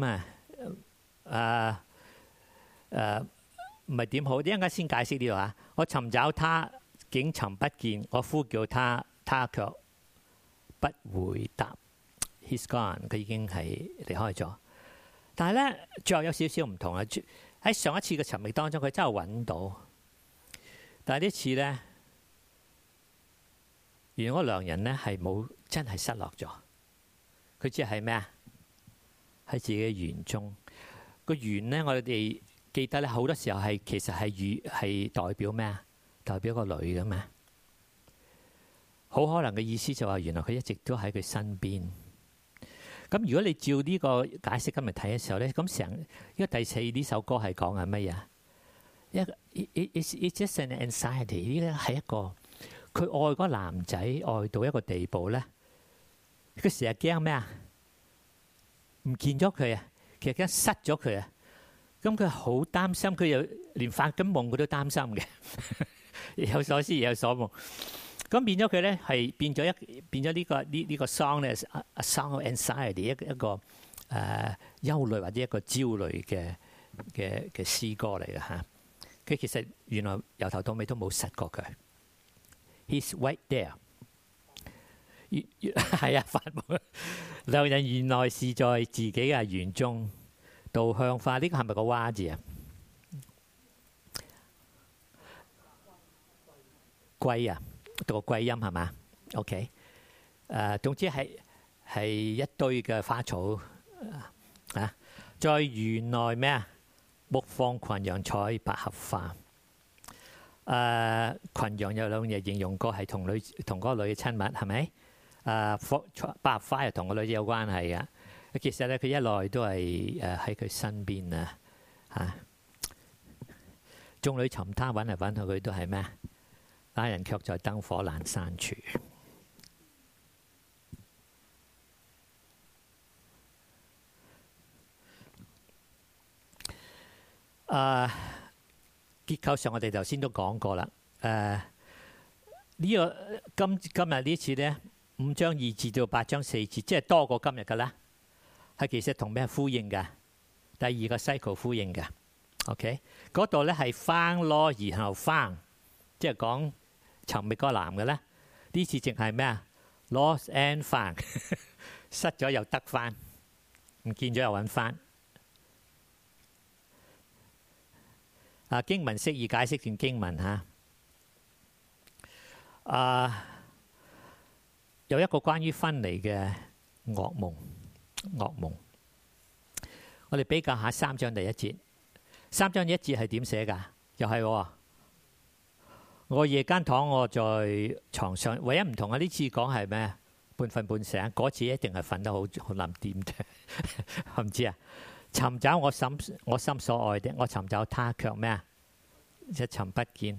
唔係點好。一陣間先解釋呢度啊。我尋找他，竟尋不見；我呼叫他，他卻不回答。He's gone， 佢已經係離開咗。但係咧，最後有少少唔同啦。喺上一次嘅尋覓當中，佢真係揾到，但係呢次咧，原來嗰個良人咧係冇真係失落咗。佢只係咩啊？喺自己嘅園中。個園咧，我哋記得咧，好多時候其實係代表咩啊？代表個女嘅咩？好可能嘅意思就話，原來佢一直都喺佢身邊。咁如果你照呢個解釋今日睇嘅時候咧，咁成因為第4呢首歌係講緊乜嘢？一個 it's just an anxiety， 呢個係一個佢愛嗰個男仔愛到一個地步咧，佢成日驚咩啊？唔見咗佢啊，其實驚失咗佢啊。咁佢好擔心，佢又連發緊夢佢都擔心嘅，有所思有所夢。咁變咗佢咧，係變咗呢個 song 咧，a song of anxiety， 一個憂慮或者一個焦慮嘅詩歌嚟嘅嚇。佢其實原來由頭到尾都冇失過佢。He's right there。係啊，發夢。良人原來是在自己嘅園中，導向化。呢個係咪個蛙字啊？歸啊！讀個歸音係嘛 ？OK， 總之係一堆嘅花草啊，在園內咩啊？牧放群羊，採百合花。群羊有兩嘢形容過係同嗰個女嘅親密係咪？百合花又同個女有關係嘅。其實咧，佢一來都係喺佢身邊啊嚇。眾女尋他，揾嚟揾去，佢都係咩？那人卻在燈火闌珊處。 結構上我哋頭先都講過啦。呢個今日呢次咧5章2節到8章4節，即係多過今日㗎啦。係其實同咩呼應㗎？第二個 cycle 呼應嘅。OK， 嗰度咧係翻咯，然後翻，即係講尋覓嗰個男嘅咧。呢次淨係咩啊 ？Lost and found， 失咗又得翻，唔見咗又揾翻。經文釋義解釋段經文嚇。有一個關於分離嘅噩夢。我哋比較下3章第1節。3章1節係點寫㗎？又係我夜間躺臥在床上，唯一唔同啊！呢次講係咩？半瞓半醒，嗰次一定係瞓得好冧掂嘅，我唔知啊。尋找我心所愛的，我尋找他卻咩啊？一尋不見。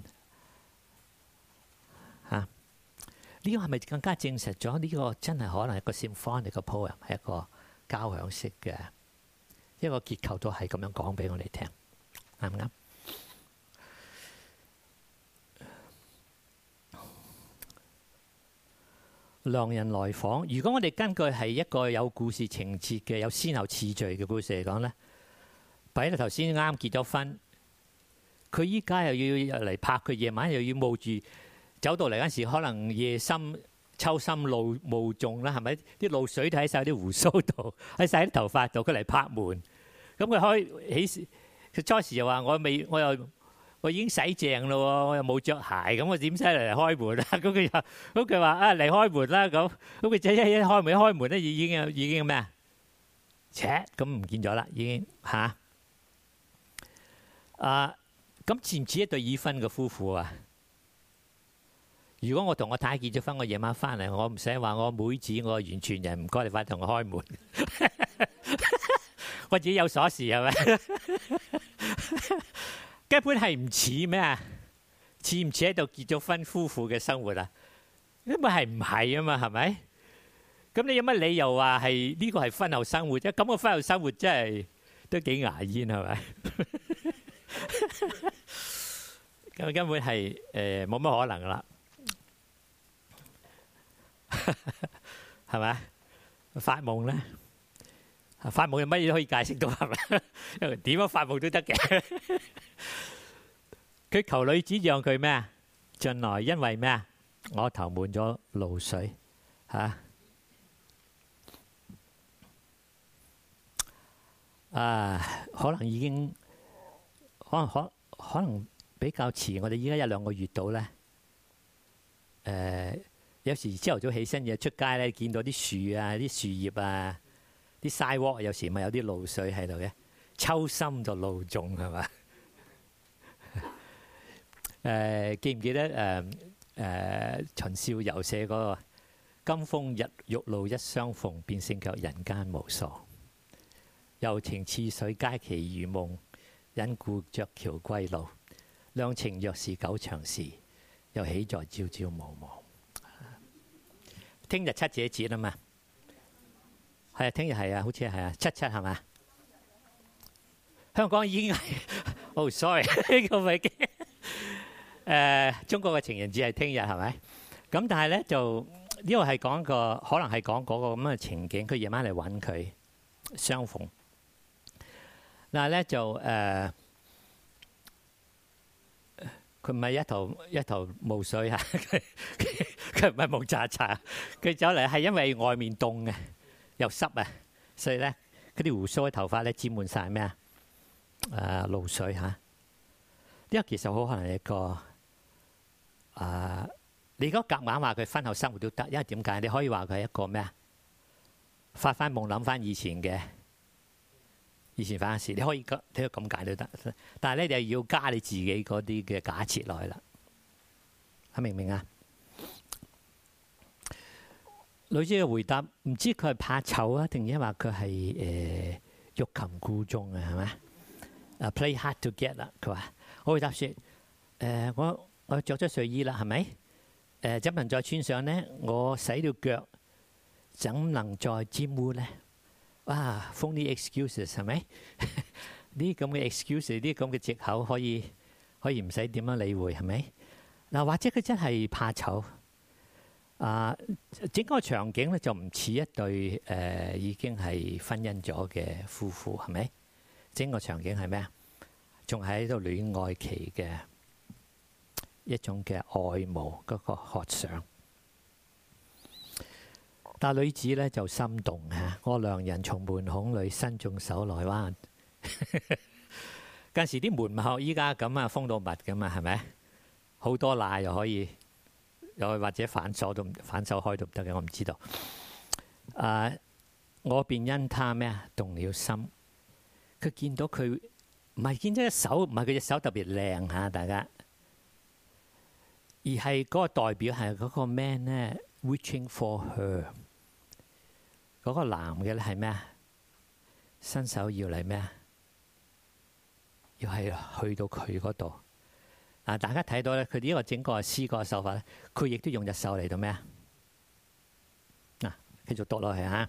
呢個係咪更加證實咗呢個真係可能係一個 symphonic 嘅 poem， 係一個交響式嘅一個結構，都係咁樣講俾我哋聽，啱唔啱？良人來訪，如果我哋根據係一個有故事情節嘅、有先後次序嘅故事嚟講咧，彼得頭先啱結咗婚，佢依家又要嚟拍佢，夜晚又要冒住走到嚟嗰陣時，可能夜深秋深露霧重啦，係咪？啲露水都喺晒啲鬍鬚度，喺晒啲頭髮度，佢嚟拍門，咁佢開起，佢初時又話我已經洗淨咯喎，我又冇着鞋，咁我點使嚟開門啊？咁佢話嚟開門啦，咁佢仔一開門咧，已經咩啊？咁唔見咗啦，已經嚇。咁似唔似一對已婚嘅夫婦啊？如果我同我太太結咗婚，我夜晚翻嚟，我唔使話我妹子，我完全人唔該你快同我開門，我自己有鎖匙係咪？根本係唔似咩啊？似唔似喺度結咗婚夫婦嘅生活啊？根本係唔係啊嘛？係咪？咁你有乜理由話係呢個係婚後生活啫？咁個婚後生活真係都幾牙煙係咪？咁根本係冇乜可能噶啦，係咪？發夢咧？發夢有乜嘢都可以解釋到係咪？因為點樣發夢都得嘅。佢求女子讓佢咩啊？進來，因為咩啊？我頭滿咗露水嚇。可能已經可能比較遲。我哋依家1-2個月到咧。有時朝頭早起身嘢出街咧，見到啲樹啊、啲樹葉啊、啲 sidewalk 有時咪有啲露水喺度嘅。秋深就露重係嘛？記唔記得秦少游寫嗰個今風日玉露一相逢，便勝卻人間無數。柔情似水佳期如夢，因故著橋歸路。兩情若是久長時，又喜在朝朝暮暮。聽日七姐節啊嘛，係啊，聽日係啊，好似係啊，7係嘛？香港已經係哦，sorry，呢個咪中國嘅情人節係聽日係咪？咁但係咧就呢個係講個可能係講嗰個咁嘅情景，佢夜晚嚟揾佢相逢。但係咧就佢唔係一頭霧水嚇，佢唔係蒙查查，佢走嚟係因為外面凍嘅，又濕啊，所以咧佢啲鬍鬚嘅頭髮咧沾滿曬咩啊？露水嚇。呢個其實好可能係一個你如果夾硬話佢婚後生活都得，因為點解？你可以話佢係一個咩啊？發翻夢諗翻以前發生事，你可以咁解都得。但係咧，你又要加你自己嗰啲嘅假設落去啦。明唔明啊？女子嘅回答唔知佢係怕醜啊，定係話佢係欲擒故縱啊？係咪？Play hard to get 啦。佢話：我回答説我着咗睡衣啦，係咪？怎能再穿上呢？我洗了腳，怎能再沾污呢？哇，phony excuses 係咪？ 啲咁嘅 excuse，啲咁嘅藉口可以唔使點樣理會，係咪？嗱，或者佢真係怕醜。整個場景咧就唔似一對已經係婚姻咗嘅夫婦，係咪？整個場景係咩啊？仲喺度戀愛期嘅一種嘅愛慕嗰個渴想。但女子咧就心動嚇，我良人從門孔裏伸進手來哇！近時啲門口依家咁啊，封到密噶嘛，係咪？好多罅又可以。又或者反手開都唔得嘅，我唔知道。我便因他咩啊動了心。佢見到佢唔係見到隻手，唔係佢隻手特別靚嚇，大家，而係嗰個代表係嗰個 man 咧 reaching for her。嗰個男嘅咧係咩啊？伸手要嚟咩啊？要係去到佢嗰度。大家睇到咧，佢呢個整個詩歌嘅手法咧，佢亦都用隻手嚟到咩啊？繼續讀落去嚇。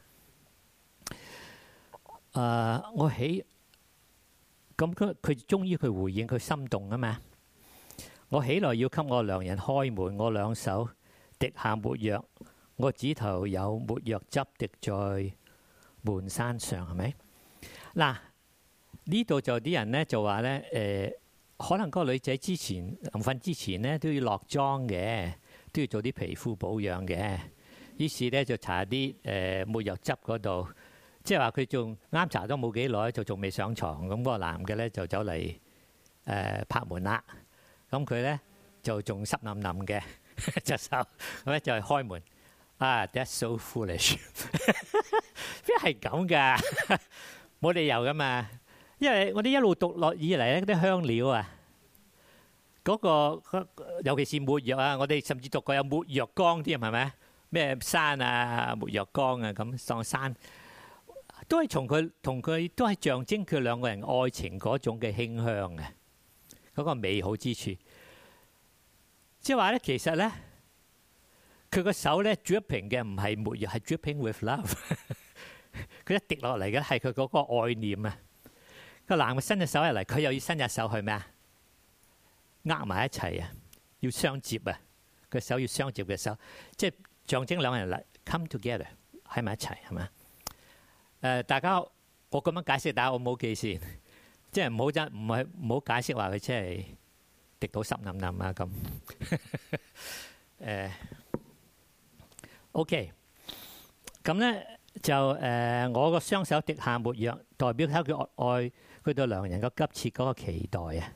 我起咁佢終於佢回應，佢心動啊嘛。我起來要給我良人開門，我兩手滴下沒藥，我指頭有沒藥汁滴在門山上，係咪？嗱，呢度就啲人咧就話咧可能嗰個女仔之前臨瞓之前咧都要落妝嘅，都要做啲皮膚保養嘅。於是咧就搽啲沒藥汁嗰度，即係話佢仲啱搽咗冇幾耐，就仲未上床。咁嗰個男嘅咧就走嚟拍門啦。咁佢咧就仲濕淋淋嘅隻手，咁咧就係開門。That's so foolish， 邊係咁㗎？冇理由㗎嘛。因為我哋一路讀落以嚟咧，嗰啲香料啊，嗰個尤其是沒藥啊，我哋甚至讀過有沒藥缸添，係咪？咩山啊，沒藥缸啊，咁當山都係同佢都係象徵佢兩個人愛情嗰種嘅馨香嘅嗰個美好之處。即係話咧，其實咧，佢個手咧 dripping 嘅唔係沒藥，係 dripping with love。佢一滴落嚟嘅係佢嗰個愛念啊！個男嘅伸隻手入嚟，佢又要伸隻手去咩啊？握埋一齊啊，要相接啊！個手要相接嘅手，即係象徵兩個人嚟 come together 喺埋一齊，係咪？大家我咁樣解釋，大家我冇記先，即係唔好解釋話佢即係滴到濕淋淋啊咁。OK， 咁咧就我個雙手滴下沒藥，代表睇佢愛佢對良人個急切嗰個期待啊，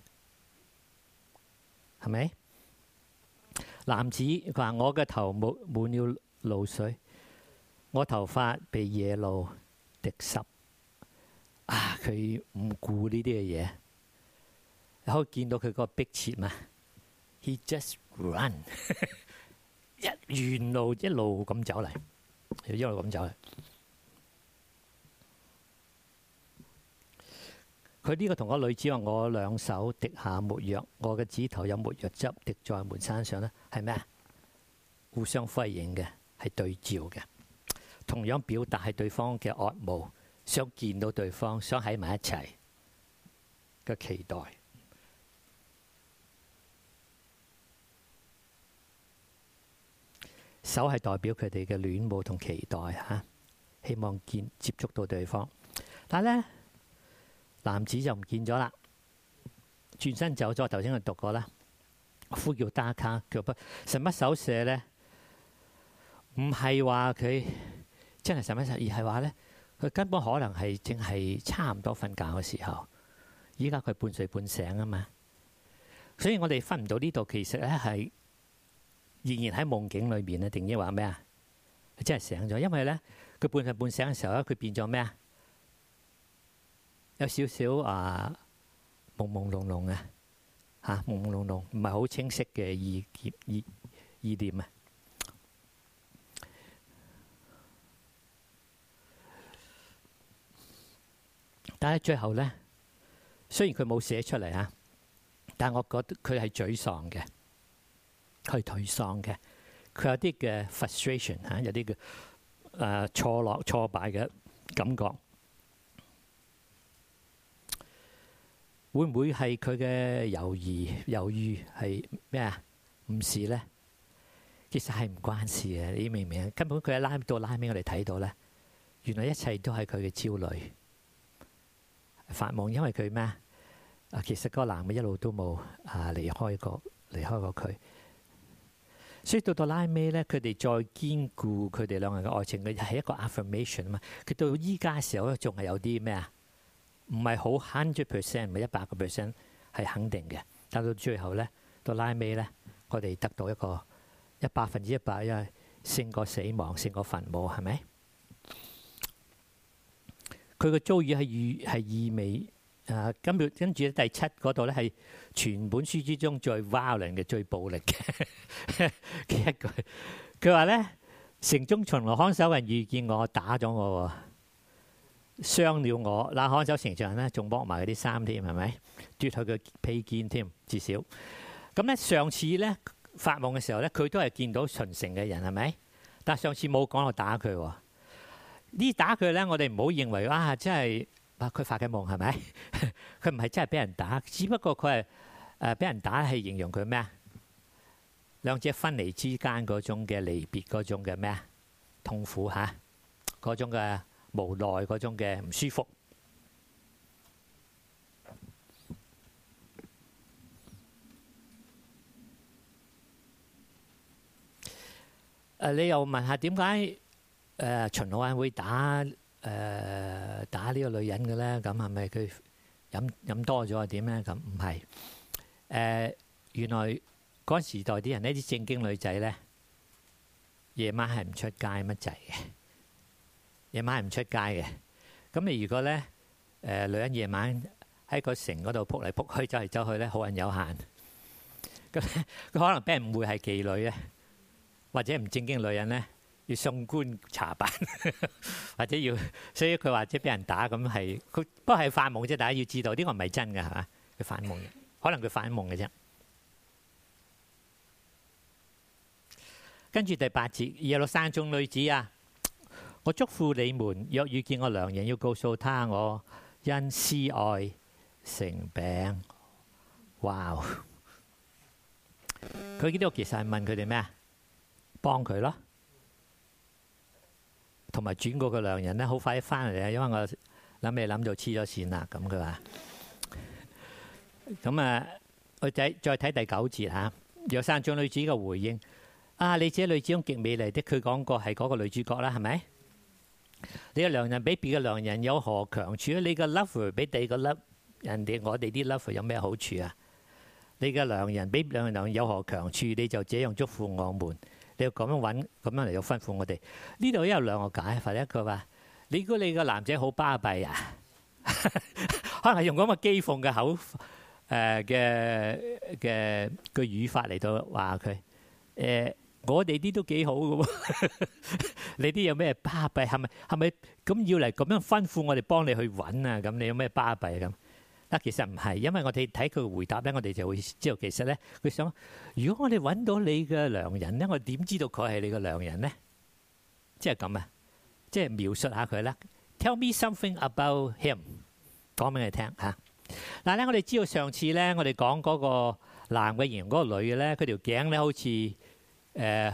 係咪？男子話：我嘅頭滿了露水，我頭髮被野露滴濕。佢唔顧呢啲嘅嘢，你可以見到佢嗰個迫切嘛。He just run， 沿路一路咁走嚟，一路咁走嚟。佢呢個同個女子話：我兩手滴下沒藥，我嘅指頭有沒藥汁滴在門山上咧，係咩啊？互相輝映嘅，係對照嘅，同樣表達係對方嘅愛慕，想見到對方，想喺埋一齊嘅期待。手係代表佢哋嘅戀慕同期待嚇，希望接觸到對方，但係咧。男子就唔見咗啦，轉身走咗。頭先我讀過啦，呼叫打卡，叫不神乜手寫咧？唔係話佢真係神乜手，而係話咧，佢根本可能係淨係差唔多瞓覺嘅時候。依家佢半睡半醒啊嘛，所以我哋分唔到呢度，其實咧係仍然喺夢境裏邊咧，定抑話咩啊？佢真係醒咗，因為咧佢半睡半醒嘅時候咧，佢變咗咩啊？有少少朦朦朧朧啊，朦朦朧朧，唔係好清晰嘅意念啊。但係最後咧，雖然佢冇寫出嚟啊，但係我覺得佢係沮喪嘅，佢係頹喪嘅，佢有啲嘅 frustration 嚇，有啲嘅挫敗嘅感覺。 會唔會係佢嘅猶豫係咩啊？誤事咧？其實係唔關事嘅，你明唔明啊？根本佢一拉尾，我哋睇到咧，原來一切都係佢嘅焦慮、發夢，因為佢咩啊？其實嗰個男嘅一路都冇離開過佢，所以到拉尾咧，佢哋再堅固佢哋兩人嘅愛情嘅係一個 affirmation 啊嘛。佢到依家嘅時候咧，仲係有啲咩啊？唔係好 100%，唔係100%係肯定嘅。但到最後咧，到拉尾咧，我哋得到一個100%，因為勝過死亡，勝過墳墓，係咪？佢嘅遭遇係意味跟住第7嗰度咧，係全本書之中最 violent 嘅、最暴力嘅一句。佢話咧：城中巡邏看守人遇見我，打咗我，傷了我。嗱，看守城牆咧，仲剝埋嗰啲衫添，係咪？奪去佢披肩添，至少。咁咧，上次咧發夢嘅時候咧，佢都係見到巡城嘅人，係咪？但係上次冇講我打佢喎。呢打佢咧，我哋唔好認為真係佢發嘅夢係咪？佢唔係真係俾人打，只不過佢係俾人打係形容佢咩啊？兩者分離之間嗰種嘅離別，嗰種嘅咩啊？痛苦嚇，嗰種嘅無奈，嗰種嘅唔舒服。你又問下點解巡邏人會打呢個女人嘅咧？咁係咪佢飲多咗啊？點咧？咁唔係原來嗰時代啲人呢，啲正經女仔咧，夜晚係唔出街乜滯嘅，夜晚係唔出街嘅。咁你如果咧女人夜晚喺個城嗰度撲嚟撲去，走嚟走去咧，好人有限。咁佢可能俾人誤會係妓女咧。或者唔正經女人咧，要送官查辦，或者要，所以佢或者俾人打咁係，佢不過係發夢啫。大家要知道呢個唔係真嘅，係嘛？佢發夢嘅，可能佢發夢嘅啫。跟住第8節，耶路撒冷眾女子啊，我囑咐你們，若遇見我良人，要告訴他我因思愛成病。哇！佢呢度其實係問佢哋咩啊？幫佢咯，同埋轉過個良人咧，好快翻嚟啊！因為我諗到黐咗線啦，咁佢話。咁我再睇第9節嚇，耶路撒冷眾女子嘅回應。你這女子中極美麗的，佢講過係嗰個女主角啦，係咪？你嘅良人比別嘅良人有何強處？你嘅 lover 比第二個 love 人哋，我哋啲 lover 有咩好處啊？你嘅良人比兩個良人有何強處？你就這樣囑咐我們。你要咁樣揾，咁樣嚟到吩咐我哋。呢度有兩個解法，一個話：你估你個男仔好巴閉啊？可能係用咁嘅譏諷嘅口嘅語法嚟到話佢。我哋啲都幾好嘅喎，你啲有咩巴閉？係咪咁要嚟咁樣吩咐我哋幫你去揾啊？咁你有咩巴閉咁？其實唔係，因為我哋睇佢嘅回答咧，我哋就會知道其實咧，佢想：如果我哋揾到你嘅良人咧，我點知道佢係你嘅良人咧？即係咁啊，即係描述下佢啦。Tell me something about him， 講俾你聽嚇。嗱咧，我哋知道上次咧，我哋講嗰個男嘅形容嗰個女嘅咧，佢條頸咧好似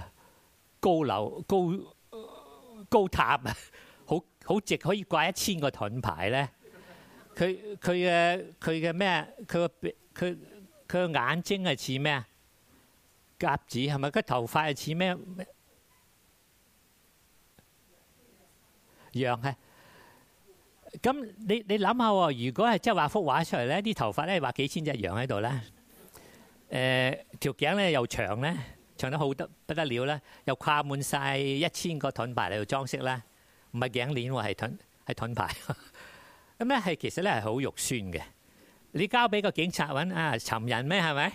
高塔啊，好直，可以掛1000個盾牌咧。佢嘅咩？佢個眼睛係似咩啊？鴿子係咪？個頭髮係似咩？羊係。咁你諗下喎，如果係真係畫幅畫出嚟咧，啲頭髮咧畫幾千隻羊喺度咧，條頸咧又長咧，長得好得不得了咧，又掛滿晒1000個盾牌嚟到裝飾咧，唔係頸鏈喎，係盾牌。咁咧其實咧係好肉酸嘅。你交俾個警察揾尋人咩？係咪？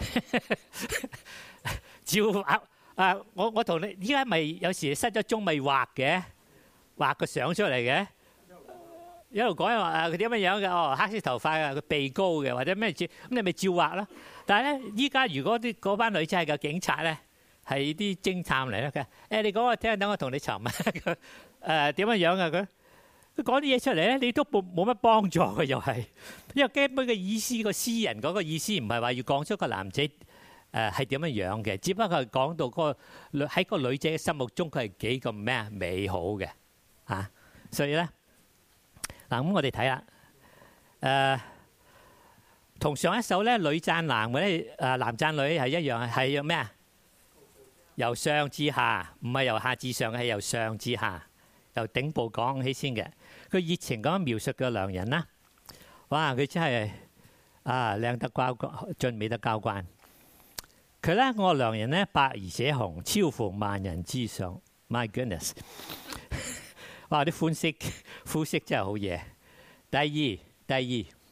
照我同你依家咪有時失咗蹤咪畫個相出嚟嘅，一路講話佢點樣嘅黑色頭髮啊，佢鼻高嘅或者咩咁你咪照畫咯。但係咧依家如果嗰班女仔係個警察咧，係啲偵探嚟咧，你講我聽，等我同你尋啊。點樣啊佢？ 佢講啲嘢出嚟咧，你都冇乜幫助嘅，又係，因為基本嘅意思，個詩人嗰個意思唔係話要講出個男仔係點樣樣嘅，只不過係講到個喺個女仔嘅心目中佢係幾咁咩啊美好嘅啊，所以咧嗱咁我哋睇啦，同上一首咧女讚男嘅咧男讚女係一樣，係用咩啊？由上至下，唔係由下至上，係由上至下，由頂部講起先嘅。佢熱情咁描述個良人啦，哇！佢真係靚得交關，俊美得交關。佢咧我良人咧白而且紅，超乎萬人之上。My goodness！ 哇！啲膚色真係好嘢。第二，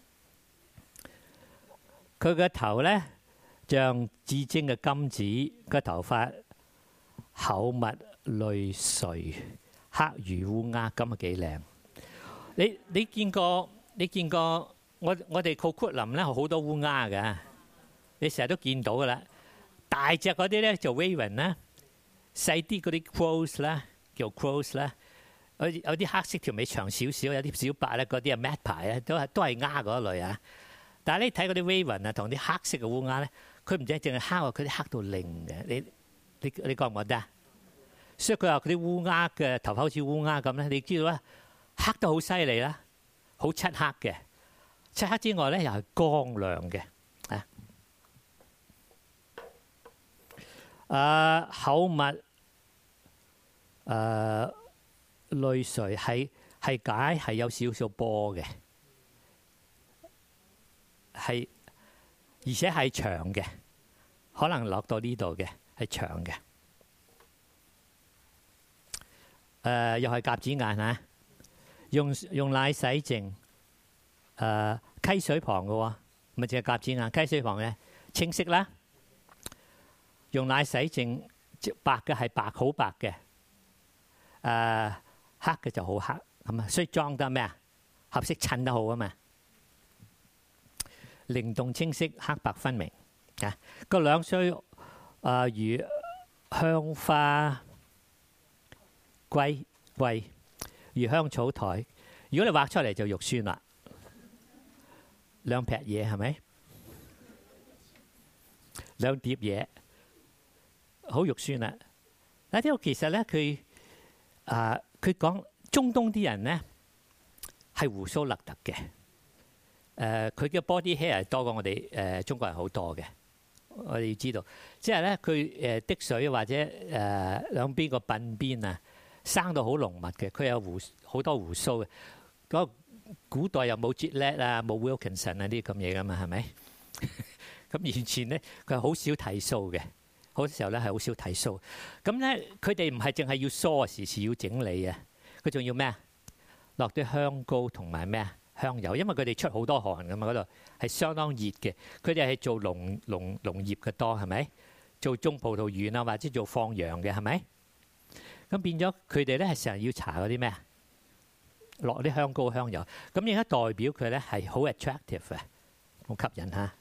佢個頭咧像至精嘅金子，個頭髮厚密累垂，黑如烏鴉，咁啊幾靚。你見過我哋 Coquitlam 咧好多烏鴉嘅，你成日都見到噶啦。大隻嗰啲咧就 Raven 啦，細啲嗰啲 Crows 啦，叫 Crows 啦。有啲黑色條尾長少少，有啲小白咧，嗰啲啊 Magpie 咧，都係鴉嗰類啊。但係你睇嗰啲 Raven 啊，同啲黑色嘅烏鴉咧，佢唔止淨係黑喎，佢啲黑到靈嘅。你覺唔覺得啊？所以佢話佢啲烏鴉嘅頭髮好似烏鴉咁咧，你知道啦，黑得好犀利啦，好漆黑嘅。漆黑之外咧，又係光亮嘅厚密累垂係解係有少少波嘅，係而且係長嘅，可能落到呢度嘅係長嘅。又係鴿子眼嚇，用奶洗淨，溪水旁嘅喎，咪淨係鴿子眼，溪水旁嘅清晰啦。用奶洗淨，白嘅係白好白嘅，黑嘅就好黑咁啊，所以裝得咩啊？合適襯得好啊嘛。靈動清晰，黑白分明啊！個兩腮如香花桂，如香草台。如果你畫出嚟就肉酸啦，兩撇嘢係咪？兩碟嘢，好肉酸啦！嗱，呢個其實咧，佢講中東啲人咧係鬍鬚勒特嘅，佢嘅 body hair 係多過我哋中國人好多嘅。我哋要知道，即係咧佢滴水或者兩邊個鬢邊啊，生到好濃密嘅，佢有好多鬍鬚嘅。嗰個古代又冇 Gillette 啊，冇 Wilkinson 啊啲咁嘢噶嘛，係咪？咁完全咧，佢係好少剃鬚嘅，好多時候咧係好少剃鬚。咁咧，佢哋唔係淨係要梳，時時要整理啊，佢仲要咩啊？落啲香膏同埋咩啊？香油，因為佢哋出好多汗噶嘛，嗰度係相當熱嘅。佢哋係做農業嘅多，係咪？做種葡萄園啊，或者做放羊嘅，係咪？咁變咗佢哋咧係成日要搽嗰啲咩啊？落啲香膏香油，咁應該代表佢咧係好 attractive 嘅，好吸引嚇。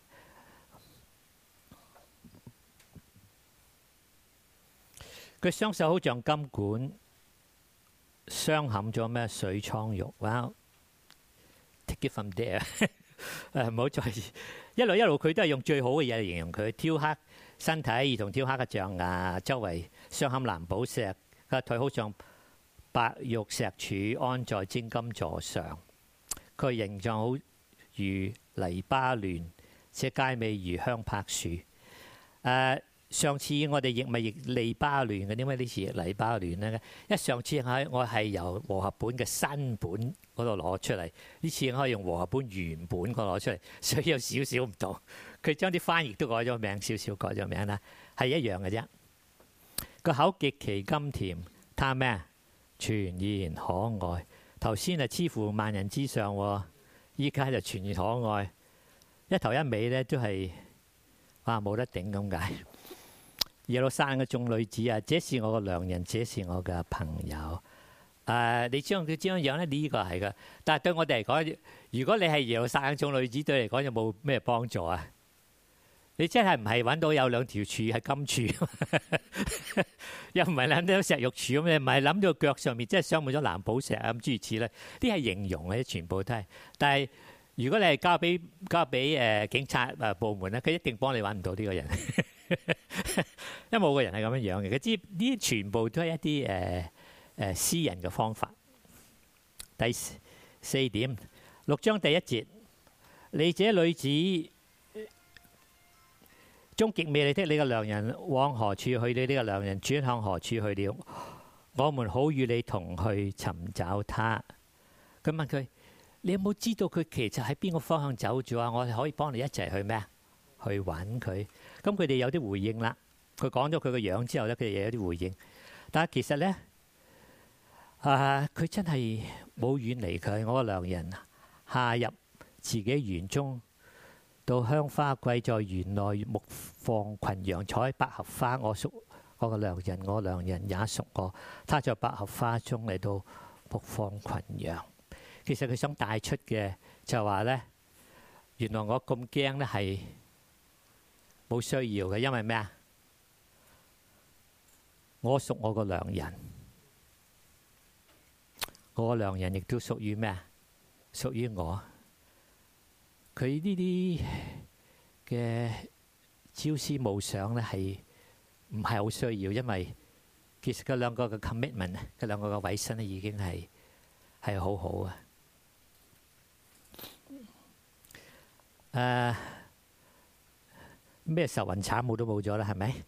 佢雙手好像金管，鑲嵌咗咩水蒼玉。哇！ Take it from there 唔好再一路佢都係用最好嘅嘢嚟形容佢。挑黑身體，如同挑黑嘅象牙，周圍鑲嵌藍寶石。佢腿好像白玉石柱安在精金座上。佢形狀好如黎巴嫩，且佳美如香柏樹。上次我哋譯咪譯黎巴嫩嘅，點解呢次譯黎巴嫩咧？一上次我係由和合本嘅新本嗰度攞出嚟，呢次可以用和合本原本嗰度攞出嚟，所以有少少唔同。佢將啲翻譯都改咗名，少少改咗名啦，係一樣嘅啫。個口極其甘甜，貪咩啊？全然可愛。頭先係超乎萬人之上，依家就全然可愛，一頭一尾咧都係哇冇得頂咁解。耶路撒冷嘅眾女子啊，這是我嘅良人，這是我嘅朋友。你將佢點樣樣咧？呢個係嘅，但係對我哋嚟講，如果你係耶路撒冷眾女子，對你嚟講有冇咩幫助啊？ 你真係唔係揾到有兩條柱係金柱，又唔係諗到石玉柱咁，你唔係諗到腳上面即係鑲滿咗藍寶石咁諸如此類，啲係形容嘅，全部都係。但係如果你係交俾警察部門咧，佢一定幫你揾唔到呢個人，因為冇個人係咁樣樣嘅。佢知呢啲全部都係一啲私人嘅方法。第4點，6章第1節，你這女子中極美麗的你嘅良人往何處去了？你嘅良人轉向何處去了？我們好與你同去尋找他。佢問佢：你有冇知道佢其實喺邊個方向走咗啊？我哋可以幫你一齊去咩啊？去揾佢。咁佢哋有啲回應啦。佢講咗佢個樣之後咧，佢哋又有啲回應。但係其實咧，佢真係冇遠離佢。我個良人下入自己園中，到香花季，在園內牧放群羊，採百合花。我屬我個良人，我良人也屬我。他在百合花中嚟到牧放群羊。其實佢想帶出嘅就話咧，原來我咁驚咧係冇需要嘅，因為咩啊？我屬我個良人，我個良人亦都屬於咩啊？屬於我。佢呢啲嘅朝思暮想咧係唔係好需要？因為其實佢兩個嘅 commitment，佢兩個嘅委身咧已經係好好啊。咩愁雲慘霧都冇咗啦，係咪？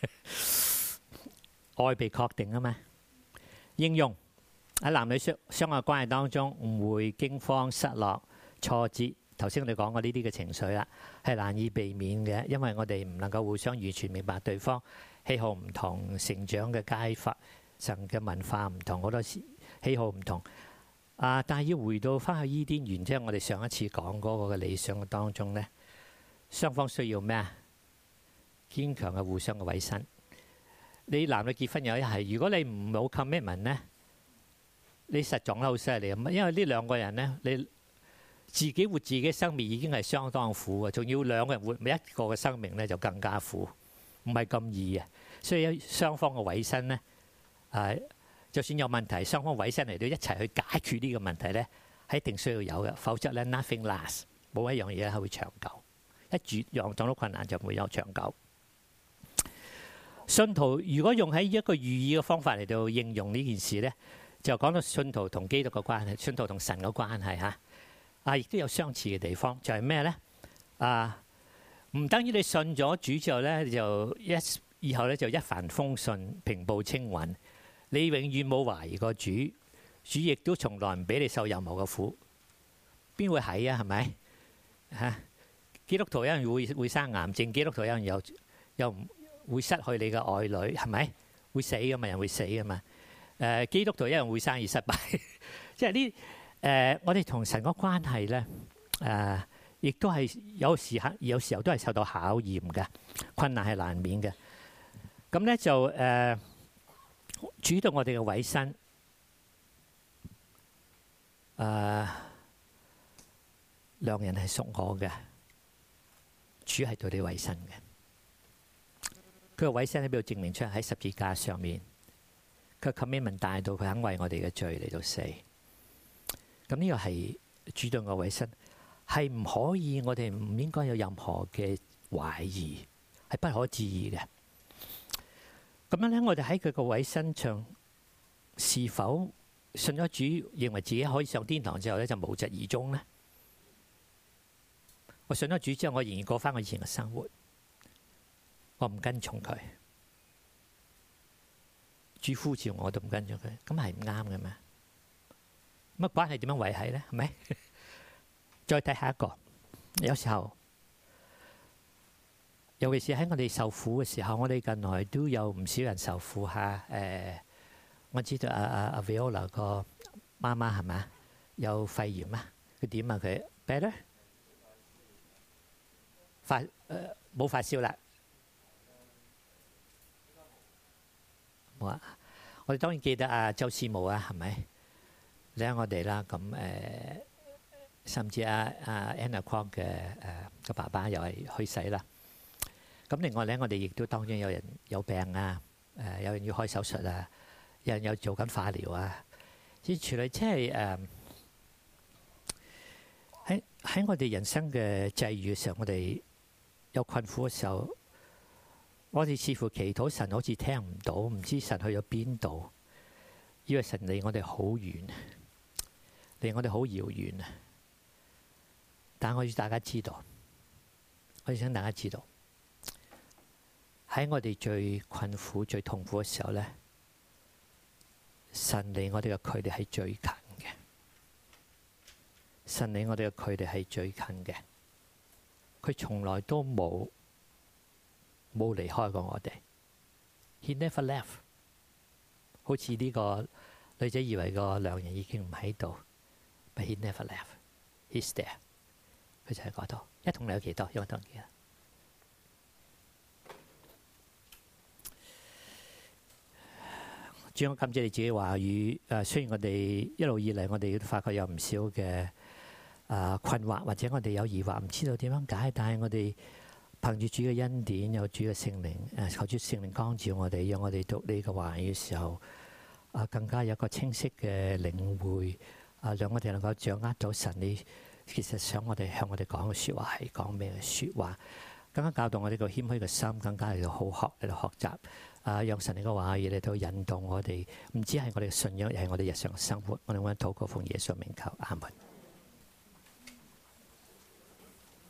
愛被確定啊嘛。應用喺男女相愛關係當中，唔會驚慌失落挫折。頭先我哋講過呢啲嘅情緒啦，係難以避免嘅，因為我哋唔能夠互相完全明白對方喜好唔同，成長嘅階層嘅文化唔同，好多時喜好唔同。但係要回到翻去伊甸園，即係我哋上一次講嗰個嘅理想嘅當中咧，雙方需要咩啊？堅強嘅互相嘅委身。你男女結婚有一係，如果你唔冇 commitment 咧，你實撞得好犀利咁，因為呢兩個人咧，你自己活自己生命已經係相當苦嘅，仲要兩個人活每一個嘅生命咧就更加苦，唔係咁易嘅。所以雙方嘅委身咧，就算有問題，雙方委身嚟到一齊去解決呢個問題咧，係一定需要有嘅，否則咧 nothing lasts， 冇一樣嘢係會長久。一遇到困難就唔會有長久。信徒如果用喺一個寓意嘅方法嚟到應用呢件事咧，就講到信徒同基督嘅關係，信徒同神嘅關係嚇。亦都有相似嘅地方，就係咩咧？唔等於你信咗主之後咧，就以後咧就一帆風順、平步青雲。你永遠冇懷疑過主，主亦都從來唔俾你受任何嘅苦。邊會係啊？係咪嚇？基督徒有人會生癌症，基督徒有人又唔會失去你嘅愛女，係咪？會死噶嘛？人會死噶嘛？基督徒一樣會生意失敗，即係呢。我哋同神嘅關係咧，亦都係有時候都係受到考驗嘅，困難係難免嘅。咁咧就主對我哋嘅委身，良人係屬我嘅，主係對你委身嘅。佢嘅委身喺邊度證明出嚟？喺十字架上面，佢 commitment 大到佢肯為我哋嘅罪嚟到死。咁呢個係主對我委身，係唔可以，我哋唔應該有任何嘅懷疑，係不可置疑嘅。咁樣咧，我哋喺佢個委身上，是否信咗主，認為自己可以上天堂之後咧，就無疾而終咧？我信咗主之後，我仍然過翻我以前嘅生活，我唔跟從佢，主呼召我都唔跟從佢，咁係唔啱嘅咩？乜關係點樣維繫咧？係咪？再睇下一個，有時候，尤其是喺我哋受苦嘅時候，我哋近來都有唔少人受苦嚇。我知道阿 Viola 個媽媽係咪有肺炎啊？佢點啊？佢 better 冇發燒啦。冇啊！我哋當然記得阿周師母啊，係咪？你睇我哋啦，咁甚至阿 Anna Kwok 嘅個爸爸又係去世啦。 咁另外咧，我哋亦都當然有人有病啊，有人要開手術啊，有人有做緊化療啊，以處理即係喺我哋人生嘅際遇嘅時候，我哋有困苦嘅時候，我哋似乎祈禱神好似聽唔到，唔知神去咗邊度，以為神離我哋好遠，離我哋好遙遠啊！但我要大家知道，我想大家知道，喺我哋最困苦、最痛苦嘅時候咧，神離我哋嘅距離係最近嘅。神離我哋嘅距離係最近嘅，佢從來都冇離開過我哋。He never left。好似呢個女仔以為個良人已經唔喺度，but he never left。He's there。佢就喺嗰度。一同你有幾多？有冇同意啊？主，我感謝你自己話語。雖然我哋一路以嚟，我哋都發覺有唔少嘅困惑，或者我哋有疑惑，唔知道點樣解。但係我哋憑住主嘅恩典，有主嘅聖靈，求主聖靈光照我哋，讓我哋讀你嘅話語嘅時候，更加有一個清晰嘅領會，讓我哋能夠掌握到神你其實想我哋向我哋講嘅説話係講咩嘅説話，更加教導我哋個謙虛嘅心，更加嚟到好學嚟到學習，讓神你嘅話語嚟到引導我哋，唔止係我哋嘅信仰，而係我哋日常嘅生活。我哋揾禱告奉耶穌名求，阿門。